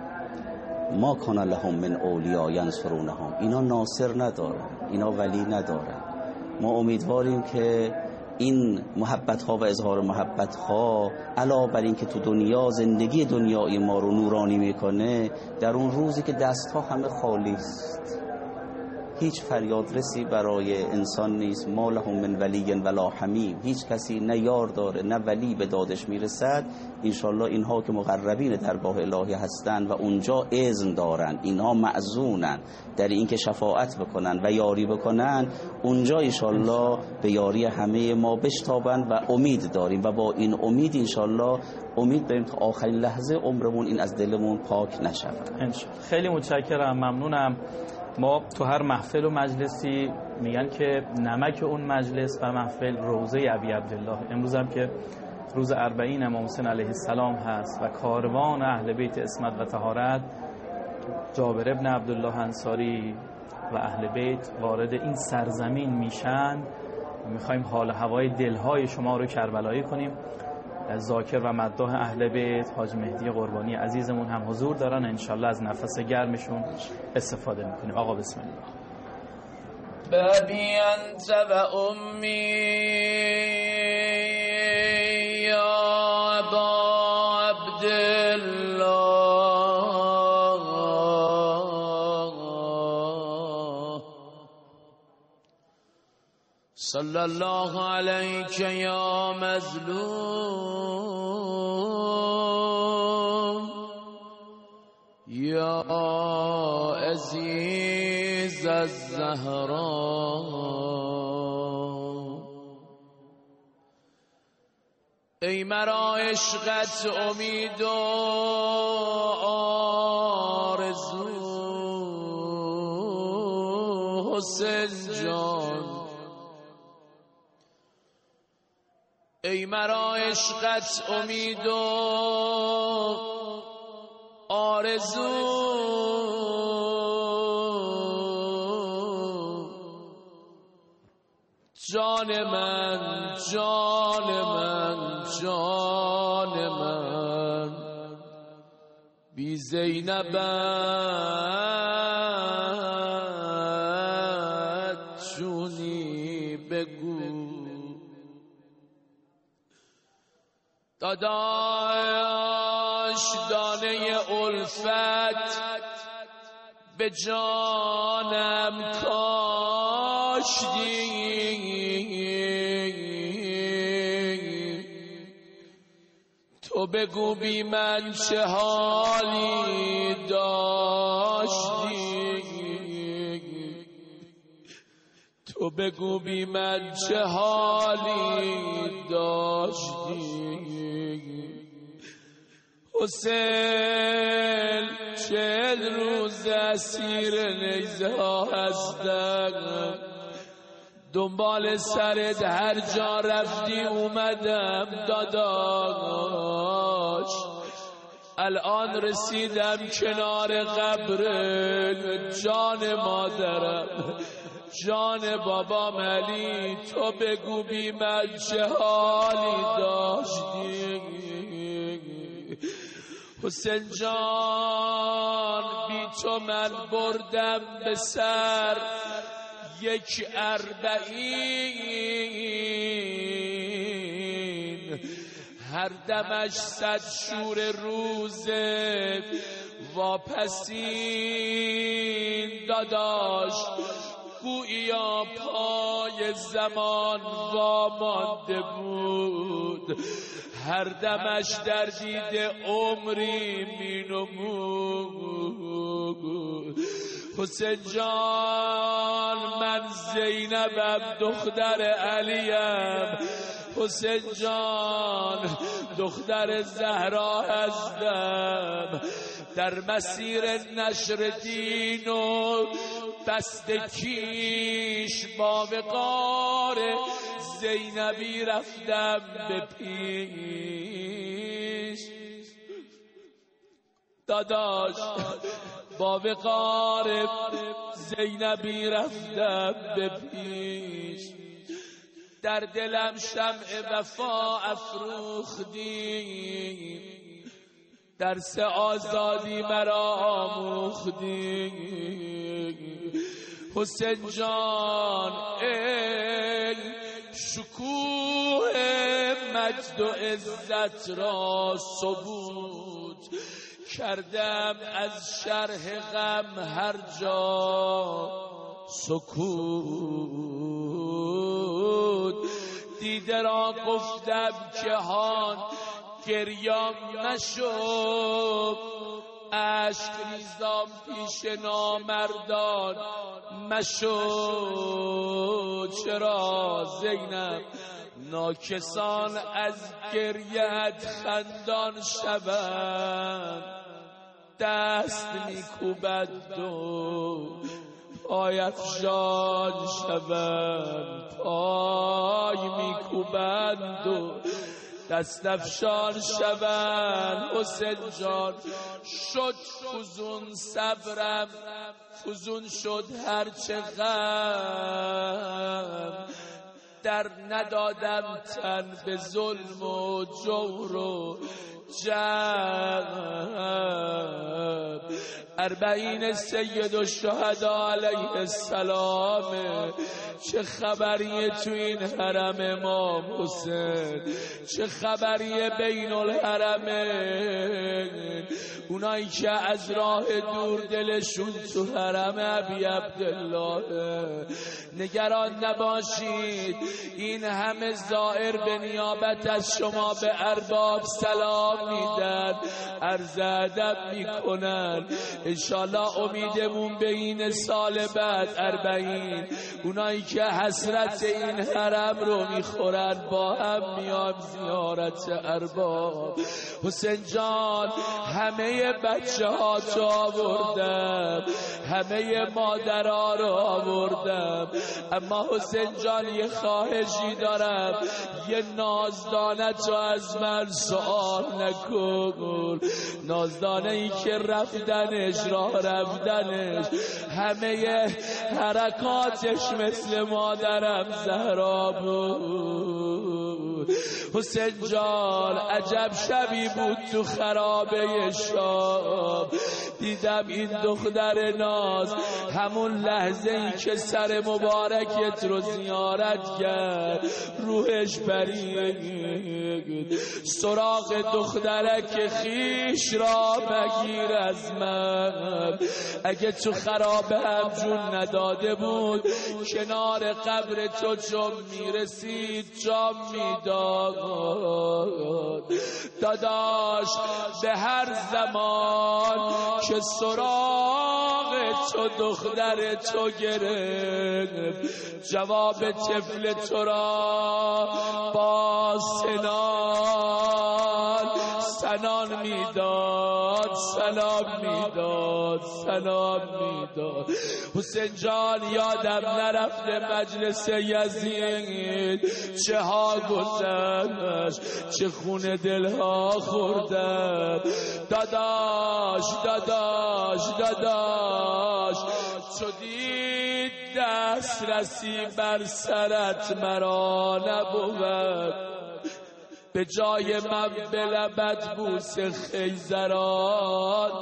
ما کان لهم من اولیاء ینصرونهم. اینا ناصر ندارن، اینا ولی ندارن. ما امیدواریم که این محبت ها و اظهار محبت ها علاوه بر این که تو دنیا زندگی دنیای ما رو نورانی میکنه، در اون روزی که دست ها همه خالی است، هیچ فریادرسی برای انسان نیست. ما لهم من ولی ولا حمیم. هیچ کسی نه یار داره نه ولی به دادش میرسد. انشالله اینها که مقربین درگاه الهی هستند و اونجا اذن دارن، اینها معزونن در اینکه شفاعت بکنن و یاری بکنن، اونجا انشالله به یاری همه ما بشتابند و امید داریم و با این امید انشالله امید داریم تا آخرین لحظه عمرمون این از دلمون پاک نشود.
خیلی متشکرم، ممنونم. ما تو هر محفل و مجلسی میگن که نمک اون مجلس و محفل روضه ابی عبدالله. امروز هم که روز اربعین امام حسین علیه السلام هست و کاروان اهل بیت عصمت و طهارت، جابر ابن عبدالله انصاری و اهل بیت وارد این سرزمین میشن. میخوایم حال هوای دلهای شما رو کربلایی کنیم. ذاکر و مداح اهل بیت حاج مهدی قربانی عزیزمون هم حضور دارن، انشالله از نفس گرمشون استفاده میکنیم. آقا بسم الله.
بابی انت و امی یا ابا عبدالله صلی الله علیک یا مظلوم یا عزیز الزهرا. ای مرا عشقت امید و آرزو حسین جان. ای مرا عشقت امید و آرزو جان من جان من جان من بی زینبت چونی بگو. داداش دانه الفت به جانم کاشتی، تو بگو بی من چه حالی داشتی، تو تو بگو بی من چه حالی داشتی حسین چهل روز اسیر نیزه ها هستم دنبال سرت هر جا رفتی اومدم داداش الان رسیدم کنار قبر جان مادرم جان بابام علی تو بگو بی من چه حالی داشتی حسین جان بی تو من بردم به سر یک اربعین هر دمش صد شور روزه واپسین داداش گویا پای زمان وامانده بود هر دمش در دید عمری مینمود حسین جان من زینبم دختر علیم حسین جان دختر زهرا هستم در مسیر نشر دین و بست کیش با وقار زینبی رفتم به پیش داداش با وقار زینبی رفتم به پیش در دلم شمع وفا افروختی درس آزادی مرا آموختی حسین جان ای شکوه مجد و عزت را ثبوت کردم از شرح غم هر جا سکوت دیده را گفتم که هان گریام نشو عشق ریزام پیش نامردان مشو چرا زینب ناکسان از گریت خندان شوند دست میکوبند و پای افشان شوند پای میکوبند و دست افشان شوند حسین جان شد فزون صبرم فزون شد هرچه غم در ندادم تن به ظلم و جور و جم اربعین سید الشهدا علیه السلام چه خبریه تو این حرم امام حسین چه خبریه بین الحرمین اونایی که از راه دور دلشون تو حرم ابی عبدالله نگران نباشید این همه زائر به نیابت از شما به ارباب سلام میدن عرض ادب میکنن انشالله امیدمون به این سال بعد اربعین اونایی که حسرت این حرم رو میخورن با هم میام زیارت ارباب حسین جان همه بچه ها تو آوردم همه مادرها رو آوردم اما حسین جان یه خواهشی دارم یه نازدانه تو از من سوال نکن نازدانه ای که رفتنش راه رفتنش همه حرکاتش مثل مادرم زهرا بود حسین جان عجب شبی بود تو خرابه شام دیدم این دختر ناز همون لحظه ای که سر مبارکت رو زیارت کرد روحش برید سراغ دخترک خیش را بگیر از من اگه تو خرابه هم جون نداده بود کنار قبر تو چون میرسید جام میداد داداش به هر زمان که سراغ تو دختر تو گرفت، جواب طفل تو را با سنان سنان میداد، سلام میداد، سلام میداد. حسین جان یادم نرفته مجلس یزید چه ها گذشت، چه خون دلها خوردن. داداش داداش داداش چو دید دسترسی بر سرت مرا نبود، به جای من به لبت بوس خیزران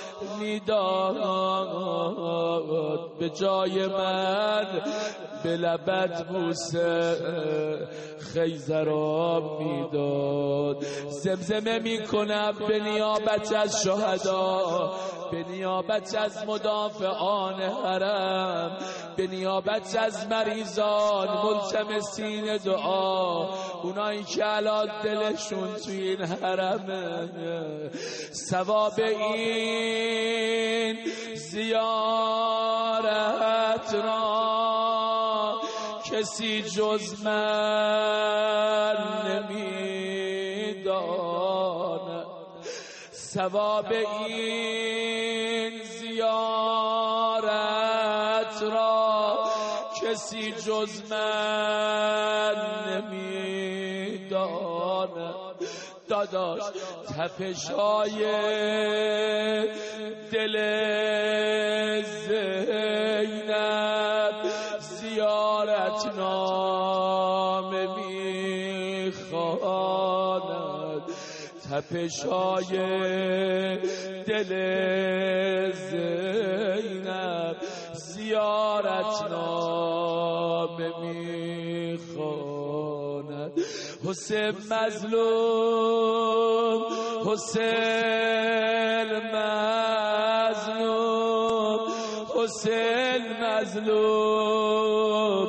میداد، به جای من به لبت بوس خیزران میداد. زمزمه میکنم به نیابت از شهدا، به نیابت از مدافعان حرم، به نیابت از مریضان ملتمسین دعا، اونایی که الان دلشون توی این حرمه، ثواب این زیارت را کسی جز من نمیداند، ثواب این زیارت را کسی جز من نمیداند. داداش تپش‌های دل زینب زیارت نامه میخواند، تپش‌های دل زینب زیارت نامه میخواند. حسین مظلوم، حسین مظلوم، حسین مظلوم،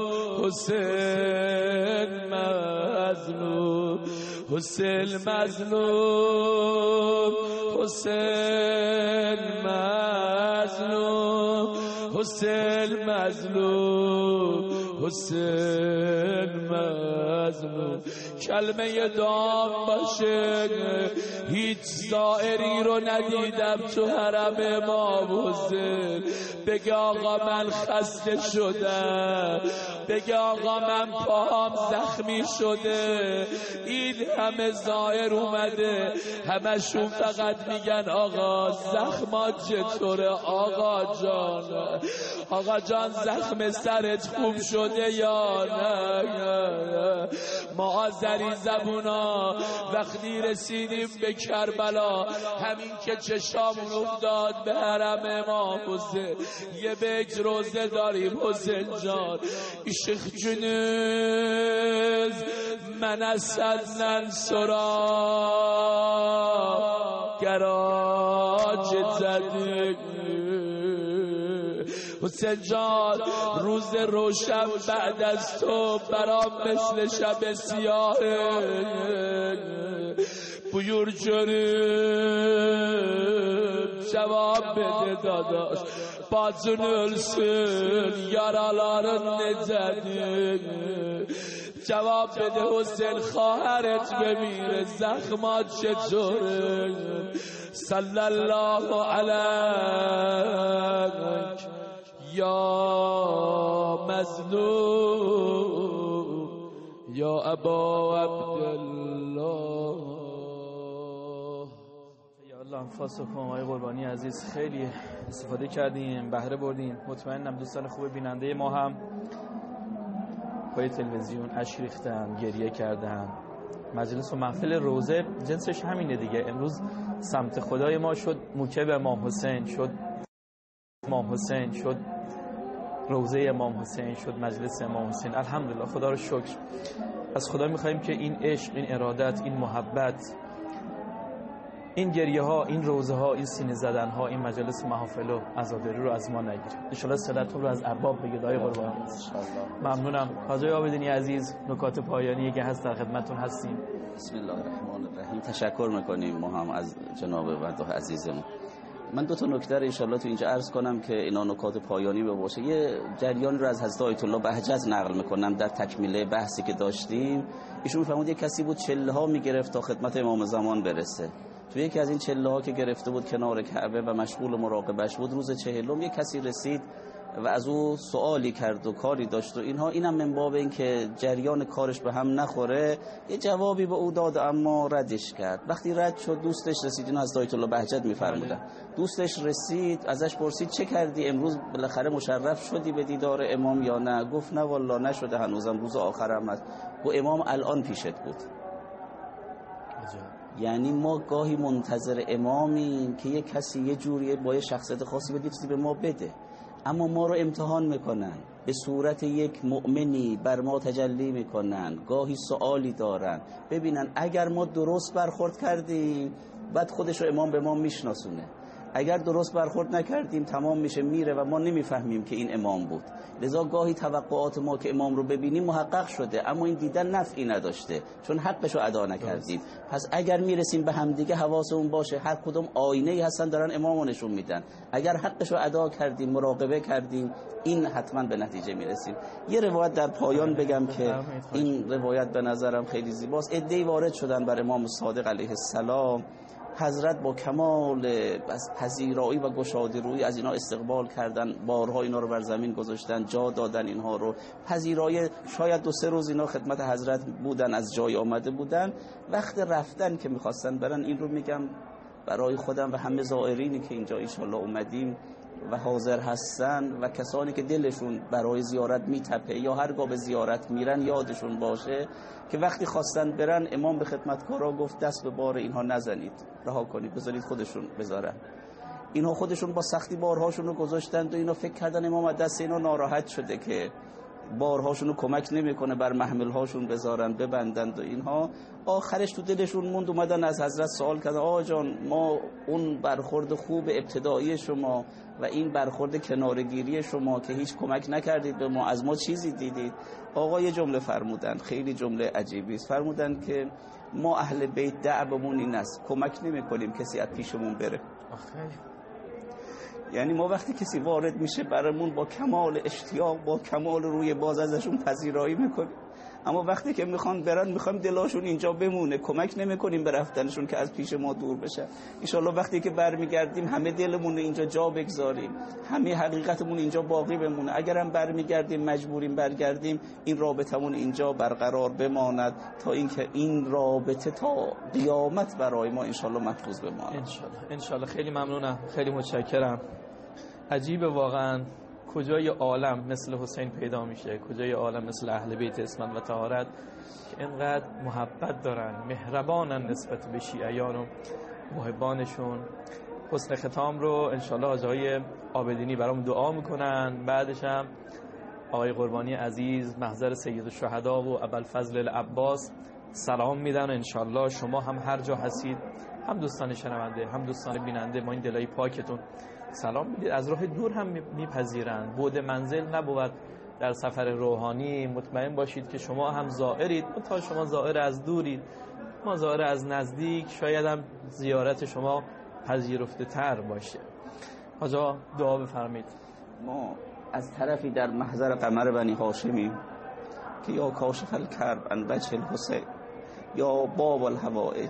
حسین مظلوم، حسین مظلوم، حسین مظلوم، حسین مظلوم، حسین مظلوم. کلمه دام باشه، هیچ زائری رو ندیدم تو حرم امام حسین. بگه آقا من خسته شدم، بگه آقا من پاهم زخمی شده. این همه زائر اومده، همشون فقط میگن آقا زخمات چطوره آقا جان، آقا جان زخم سرت خوب شده یا نه. ما آذری زبونا وقتی رسیدیم به کربلا، همین که چشامون افتاد به حرم امام حسین، یه بیت روزه داریم حسین جان. عشق جنوز من اسدنن سرا گراج زده. حسین جان روز روشن بعد از تو برام مثل شب سیاه. buyur canım cevap bede dadaş, bacın ölsün yaraların necedir. Cevap bede Hüseyin خواهرت بمیره زخمات چطوره. sallallahu aleyk یا مظلوم یا ابا عبدالله.
یا الله انفاسکم. آقای قربانی عزیز خیلی استفاده کردیم، بهره بردیم. مطمئنم دوستان خوب بیننده ما هم پای تلویزیون اشک ریختن، گریه کردن. مجلس و محفل روزه جنسش همینه دیگه. امروز سمت خدای ما شد موکب امام حسین، شد امام حسین، شد روزه امام حسین، شد مجلس امام حسین. الحمدلله، خدا رو شکر. از خدا میخواییم که این عشق، این ارادت، این محبت، این گریه ها، این روزه ها، این سینه زدن ها، این مجلس محافل و عزاداری رو از ما نگیره. ان شاء الله صلاتون رو از ارباب بگید آقای قربانی. ممنونم. حاجی عابدینی عزیز نکات پایانی که هست در خدمتتون هستیم.
بسم الله الرحمن الرحیم. تشکر میکنیم ما هم از جناب وضاح عزیزمون. من دو تا نکته رو ان شاءالله تو اینجا عرض کنم که اینا نکات پایانی باشه. یه جریان رو از حضرت آیت الله بهجت نقل میکنم در تکمیله بحثی که داشتیم. ایشون فرمود یه کسی بود چله ها میگرفت تا خدمت امام زمان برسه. تو یکی از این چله ها که گرفته بود کنار کعبه و مشغول مراقبش بود، روز چهلم یه کسی رسید و از او سوالی کرد و کاری داشت و اینها. اینم من باب این که جریان کارش به هم نخوره یه جوابی به او داد اما ردش کرد. وقتی رد شد دوستش رسید، این از آیت الله بهجت میفرمودن، دوستش رسید ازش پرسید چه کردی امروز، بالاخره مشرف شدی به دیدار امام یا نه؟ گفت نه والله نشده هنوزم، روز آخرم هست. و امام الان پیشت بود. یعنی ما گاهی منتظر امامیم که یه کسی یه جوری با یه شخصیت خاصی بده چیزی به ما بده، اما ما رو امتحان میکنن، به صورت یک مؤمنی بر ما تجلی میکنن، گاهی سوالی دارن، ببینن اگر ما درست برخورد کردیم بعد خودش رو امام به ما میشناسونه، اگر درست برخورد نکردیم تمام میشه میره و ما نمیفهمیم که این امام بود. لذا گاهی توقعات ما که امام رو ببینیم محقق شده اما این دیدن نفعی نداشته چون حقش رو ادا نکردیم. پس اگر میرسیم به همدیگه حواسمون باشه هر کدوم آینه‌ای هستن دارن امامو نشون میدن، اگر حقش رو ادا کردیم مراقبه کردیم این حتما به نتیجه میرسیم. یه روایت در پایان بگم که این روایت به نظرم خیلی زیباست. عده‌ای وارد شدن بر امام صادق علیه السلام، حضرت با کمال پذیرایی و گشاده روی از اینا استقبال کردن، بارها اینا رو بر زمین گذاشتن، جا دادن اینها رو، پذیرایی. شاید دو سه روز اینا خدمت حضرت بودن، از جای آمده بودن. وقت رفتن که میخواستن برن، این رو میگم برای خودم و همه زائرینی که اینجا انشالله اومدیم و حاضر هستن و کسانی که دلشون برای زیارت میتپه یا هرگاه به زیارت میرن یادشون باشه که وقتی خواستن برن امام به خدمتکارا گفت دست به بار اینها نزنید، رها کنید، بذارید خودشون بذارن. اینها خودشون با سختی بارهاشون رو گذاشتند و اینا فکر کردن امام از دست اینا ناراحت شده که بارهاشون رو کمک نمیکنه بر محملهاشون بذارن ببندند و اینها. آخرش تو دلشون موند، اومدن از حضرت سوال کردن آقا جان ما اون برخورد خوب ابتدایی شما و این برخورد کنارگیری شما که هیچ کمک نکردید به ما، از ما چیزی دیدید؟ آقا یه جمله فرمودن، خیلی جمله عجیبی است. فرمودن که ما اهل بیت دعوامون این است کمک نمیکنیم کسی از پیشمون بره. یعنی ما وقتی کسی وارد میشه برامون با کمال اشتیاق با کمال روی باز ازشون پذیرایی میکنیم، اما وقتی که میخوان برن میخوایم دلاشون اینجا بمونه، کمک نمیکنیم به رفتنشون که از پیش ما دور بشن. ان شاءالله وقتی که برمیگردیم همه دلمون اینجا جا بگذاریم، همه حقیقتمون اینجا باقی بمونه. اگرم برمیگردیم مجبوریم برگردیم، این رابطمون اینجا برقرار بماند تا اینکه این رابطه تا قیامت برای ما ان شاءالله محفوظ بماند.
ان شاءالله ان شاءالله. خیلی ممنونم، خیلی متشکرم. عجیبه واقعا کجای عالم مثل حسین پیدا میشه، کجای عالم مثل اهل بیت عصمت و طهارت که اینقدر محبت دارن، مهربانن نسبت به شیعیان و محبانشون. حسن ختام رو انشالله آقای عابدینی برام دعا میکنن، بعدش هم آقای قربانی عزیز محضر سید الشهدا و ابوالفضل العباس سلام میدن. انشالله شما هم هر جا هستید، هم دوستان شنونده هم دوستان بیننده، ما این دلای پاکتون سلام میدید. از راه دور هم میپذیرن، بعد منزل نبود در سفر روحانی. مطمئن باشید که شما هم زائرید، تا شما زائر از دورید، ما زائر از نزدیک، شاید هم زیارت شما پذیرفته تر باشه. آجا دعا بفرمایید.
ما از طرفی در محضر قمر بنی هاشمی که یا کاشف الکرب عن وجه الحسین یا باب الحوائج،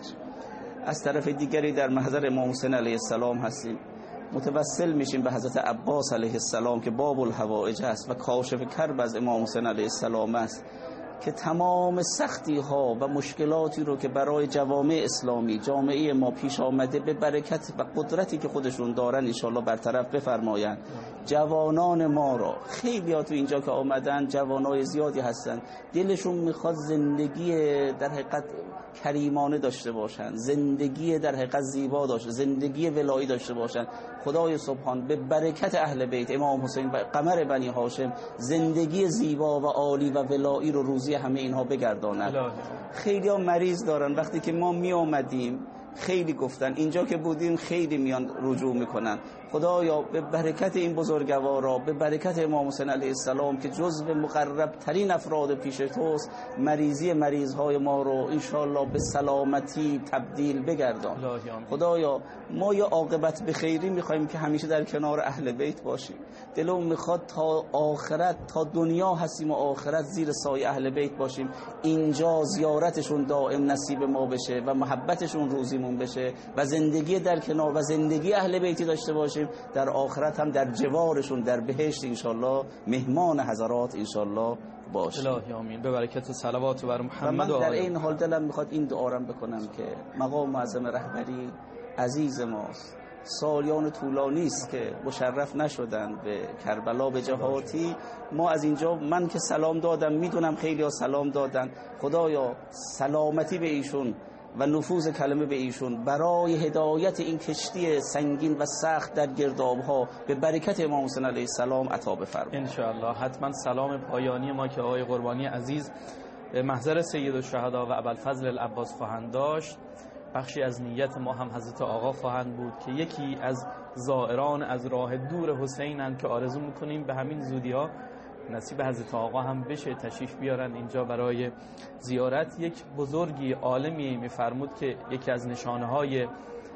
از طرف دیگری در محضر امام حسین علیه السلام هستیم، متوسل میشیم به حضرت عباس علیه السلام که باب الحوائج است و کاشف کرب از امام حسین علیه السلام است که تمام سختی ها و مشکلاتی رو که برای جوامع اسلامی جامعه ما پیش آمده به برکت و قدرتی که خودشون دارن انشالله برطرف بفرمایند. جوانان ما را، خیلی ها تو اینجا که آمدن جوانای زیادی هستن، دلشون میخواد زندگی در حقیقت کریمانه داشته باشن، زندگی در حقیقت زیبا داشته، زندگی ولایی داشته باشن. خدای سبحان به برکت اهل بیت امام حسین و قمر بنی هاشم زندگی زیبا و عالی و ولایی رو روزی همه اینها بگرداند. خیلی ها مریض دارن، وقتی که ما می آمدیم خیلی گفتن، اینجا که بودیم خیلی میان رجوع میکنن. خدایا به برکت این بزرگوارا، به برکت امام حسین علیه السلام که جزو مقرب ترین افراد پیش توست، مریضی مریضهای ما رو انشالله به سلامتی تبدیل بگردان. خدایا ما یه عاقبت به خیری میخوایم که همیشه در کنار اهل بیت باشیم. دلم میخواد تا آخرت، تا دنیا هستیم و آخرت زیر سایه اهل بیت باشیم. اینجا زیارتشون دائم نصیب ما بشه و محبتشون روزیمون بشه و زندگی در کنار و زندگی اهل بیتی داشته باشیم. در آخرت هم در جوارشون در بهشت انشالله مهمان حضرات انشالله باشیم.
الهی آمین. به برکت صلوات بر محمد.
و من در این حال دلم میخواد این دعارم بکنم که مقام معظم رهبری عزیز ماست، سالیان طولانی است که مشرف نشدن به کربلا به جهاتی. ما از اینجا، من که سلام دادم، میدونم خیلی ها سلام دادن، خدایا سلامتی به ایشون و نفوذ کلمه به ایشون برای هدایت این کشتی سنگین و سخت در گرداب‌ها به برکت امام حسین علیه السلام عطا بفرما
ان شاء الله. حتما سلام پایانی ما که آقای قربانی عزیز به محضر سید الشهدا و ابوالفضل العباس خواهند داشت، بخشی از نیت ما هم حضرت آقا خواهند بود که یکی از زائران از راه دور حسینن که آرزو میکنیم به همین زودی ها نصیب حضرت آقا هم بشه تشریف بیارن اینجا برای زیارت. یک بزرگی عالمی میفرمود که یکی از نشانه های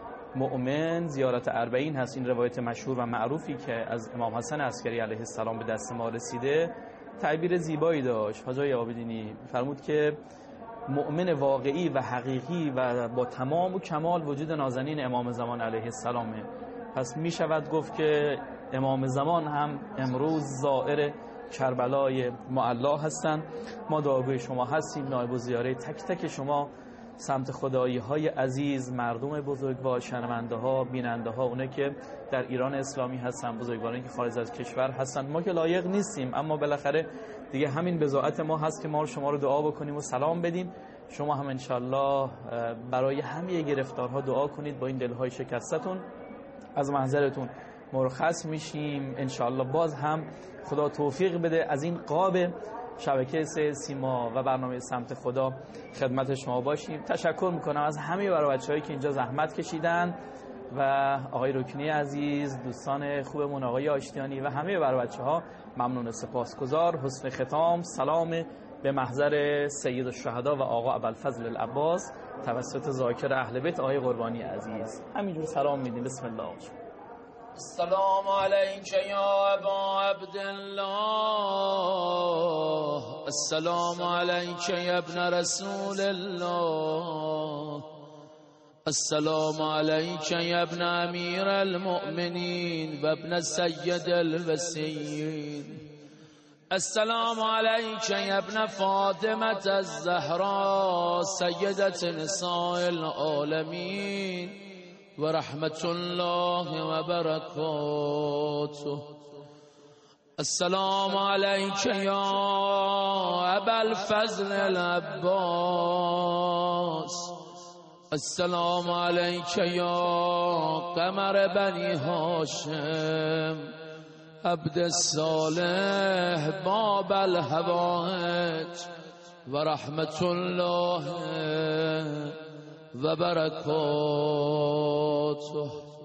مؤمن زیارت اربعین هست. این روایت مشهور و معروفی که از امام حسن عسکری علیه السلام به دست ما رسیده تعبیر زیبایی داشت. حاجی عابدینی فرمود که مؤمن واقعی و حقیقی و با تمام و کمال وجود نازنین امام زمان علیه السلامه. پس می شود گفت که امام زمان هم امروز زائر کربلای معلا هستند. ما دعاگوی شما هستیم، نایب الزیاره تک تک شما سمت خدایی های عزیز، مردم بزرگوار، شنونده ها، بیننده ها، اونه که در ایران اسلامی هستن، بزرگوارانی که خارج از کشور هستن. ما که لایق نیستیم اما بالاخره دیگه همین بضاعت ما هست که ما شما رو دعا بکنیم و سلام بدیم. شما هم انشالله برای همه گرفتارها دعا کنید. با این دلهای شکستتون از محضرتون مرخص میشیم انشالله. باز هم خدا توفیق بده از این قاب شبکه سه سیما و برنامه سمت خدا خدمت شما باشیم. تشکر میکنم از همه برای بچه‌هایی که اینجا زحمت کشیدن و آقای رکنی عزیز، دوستان خوبمون آقای آشتیانی و همه برای بچه‌ها ممنون، سپاسگزار. حسن ختام سلام به محضر سید الشهدا و آقا ابوالفضل العباس توسط ذاکر اهل بیت آقای قربانی عزیز. همینجور سلام میدیم. بسم الله.
السلام علیک یا ابا عبدالله، السلام علیک یا ابن رسول الله، السلام علیک یا ابن امیر المؤمنین و ابن سید الوسیین، السلام علیک یا ابن فاطمة الزهراء سیدة نساء العالمین و رحمت الله و برکاته. السلام علیک یا ابوالفضل العباس، السلام علیک یا قمر بنی هاشم، عبد الصالح باب الهوائج و رحمت الله و برکاته.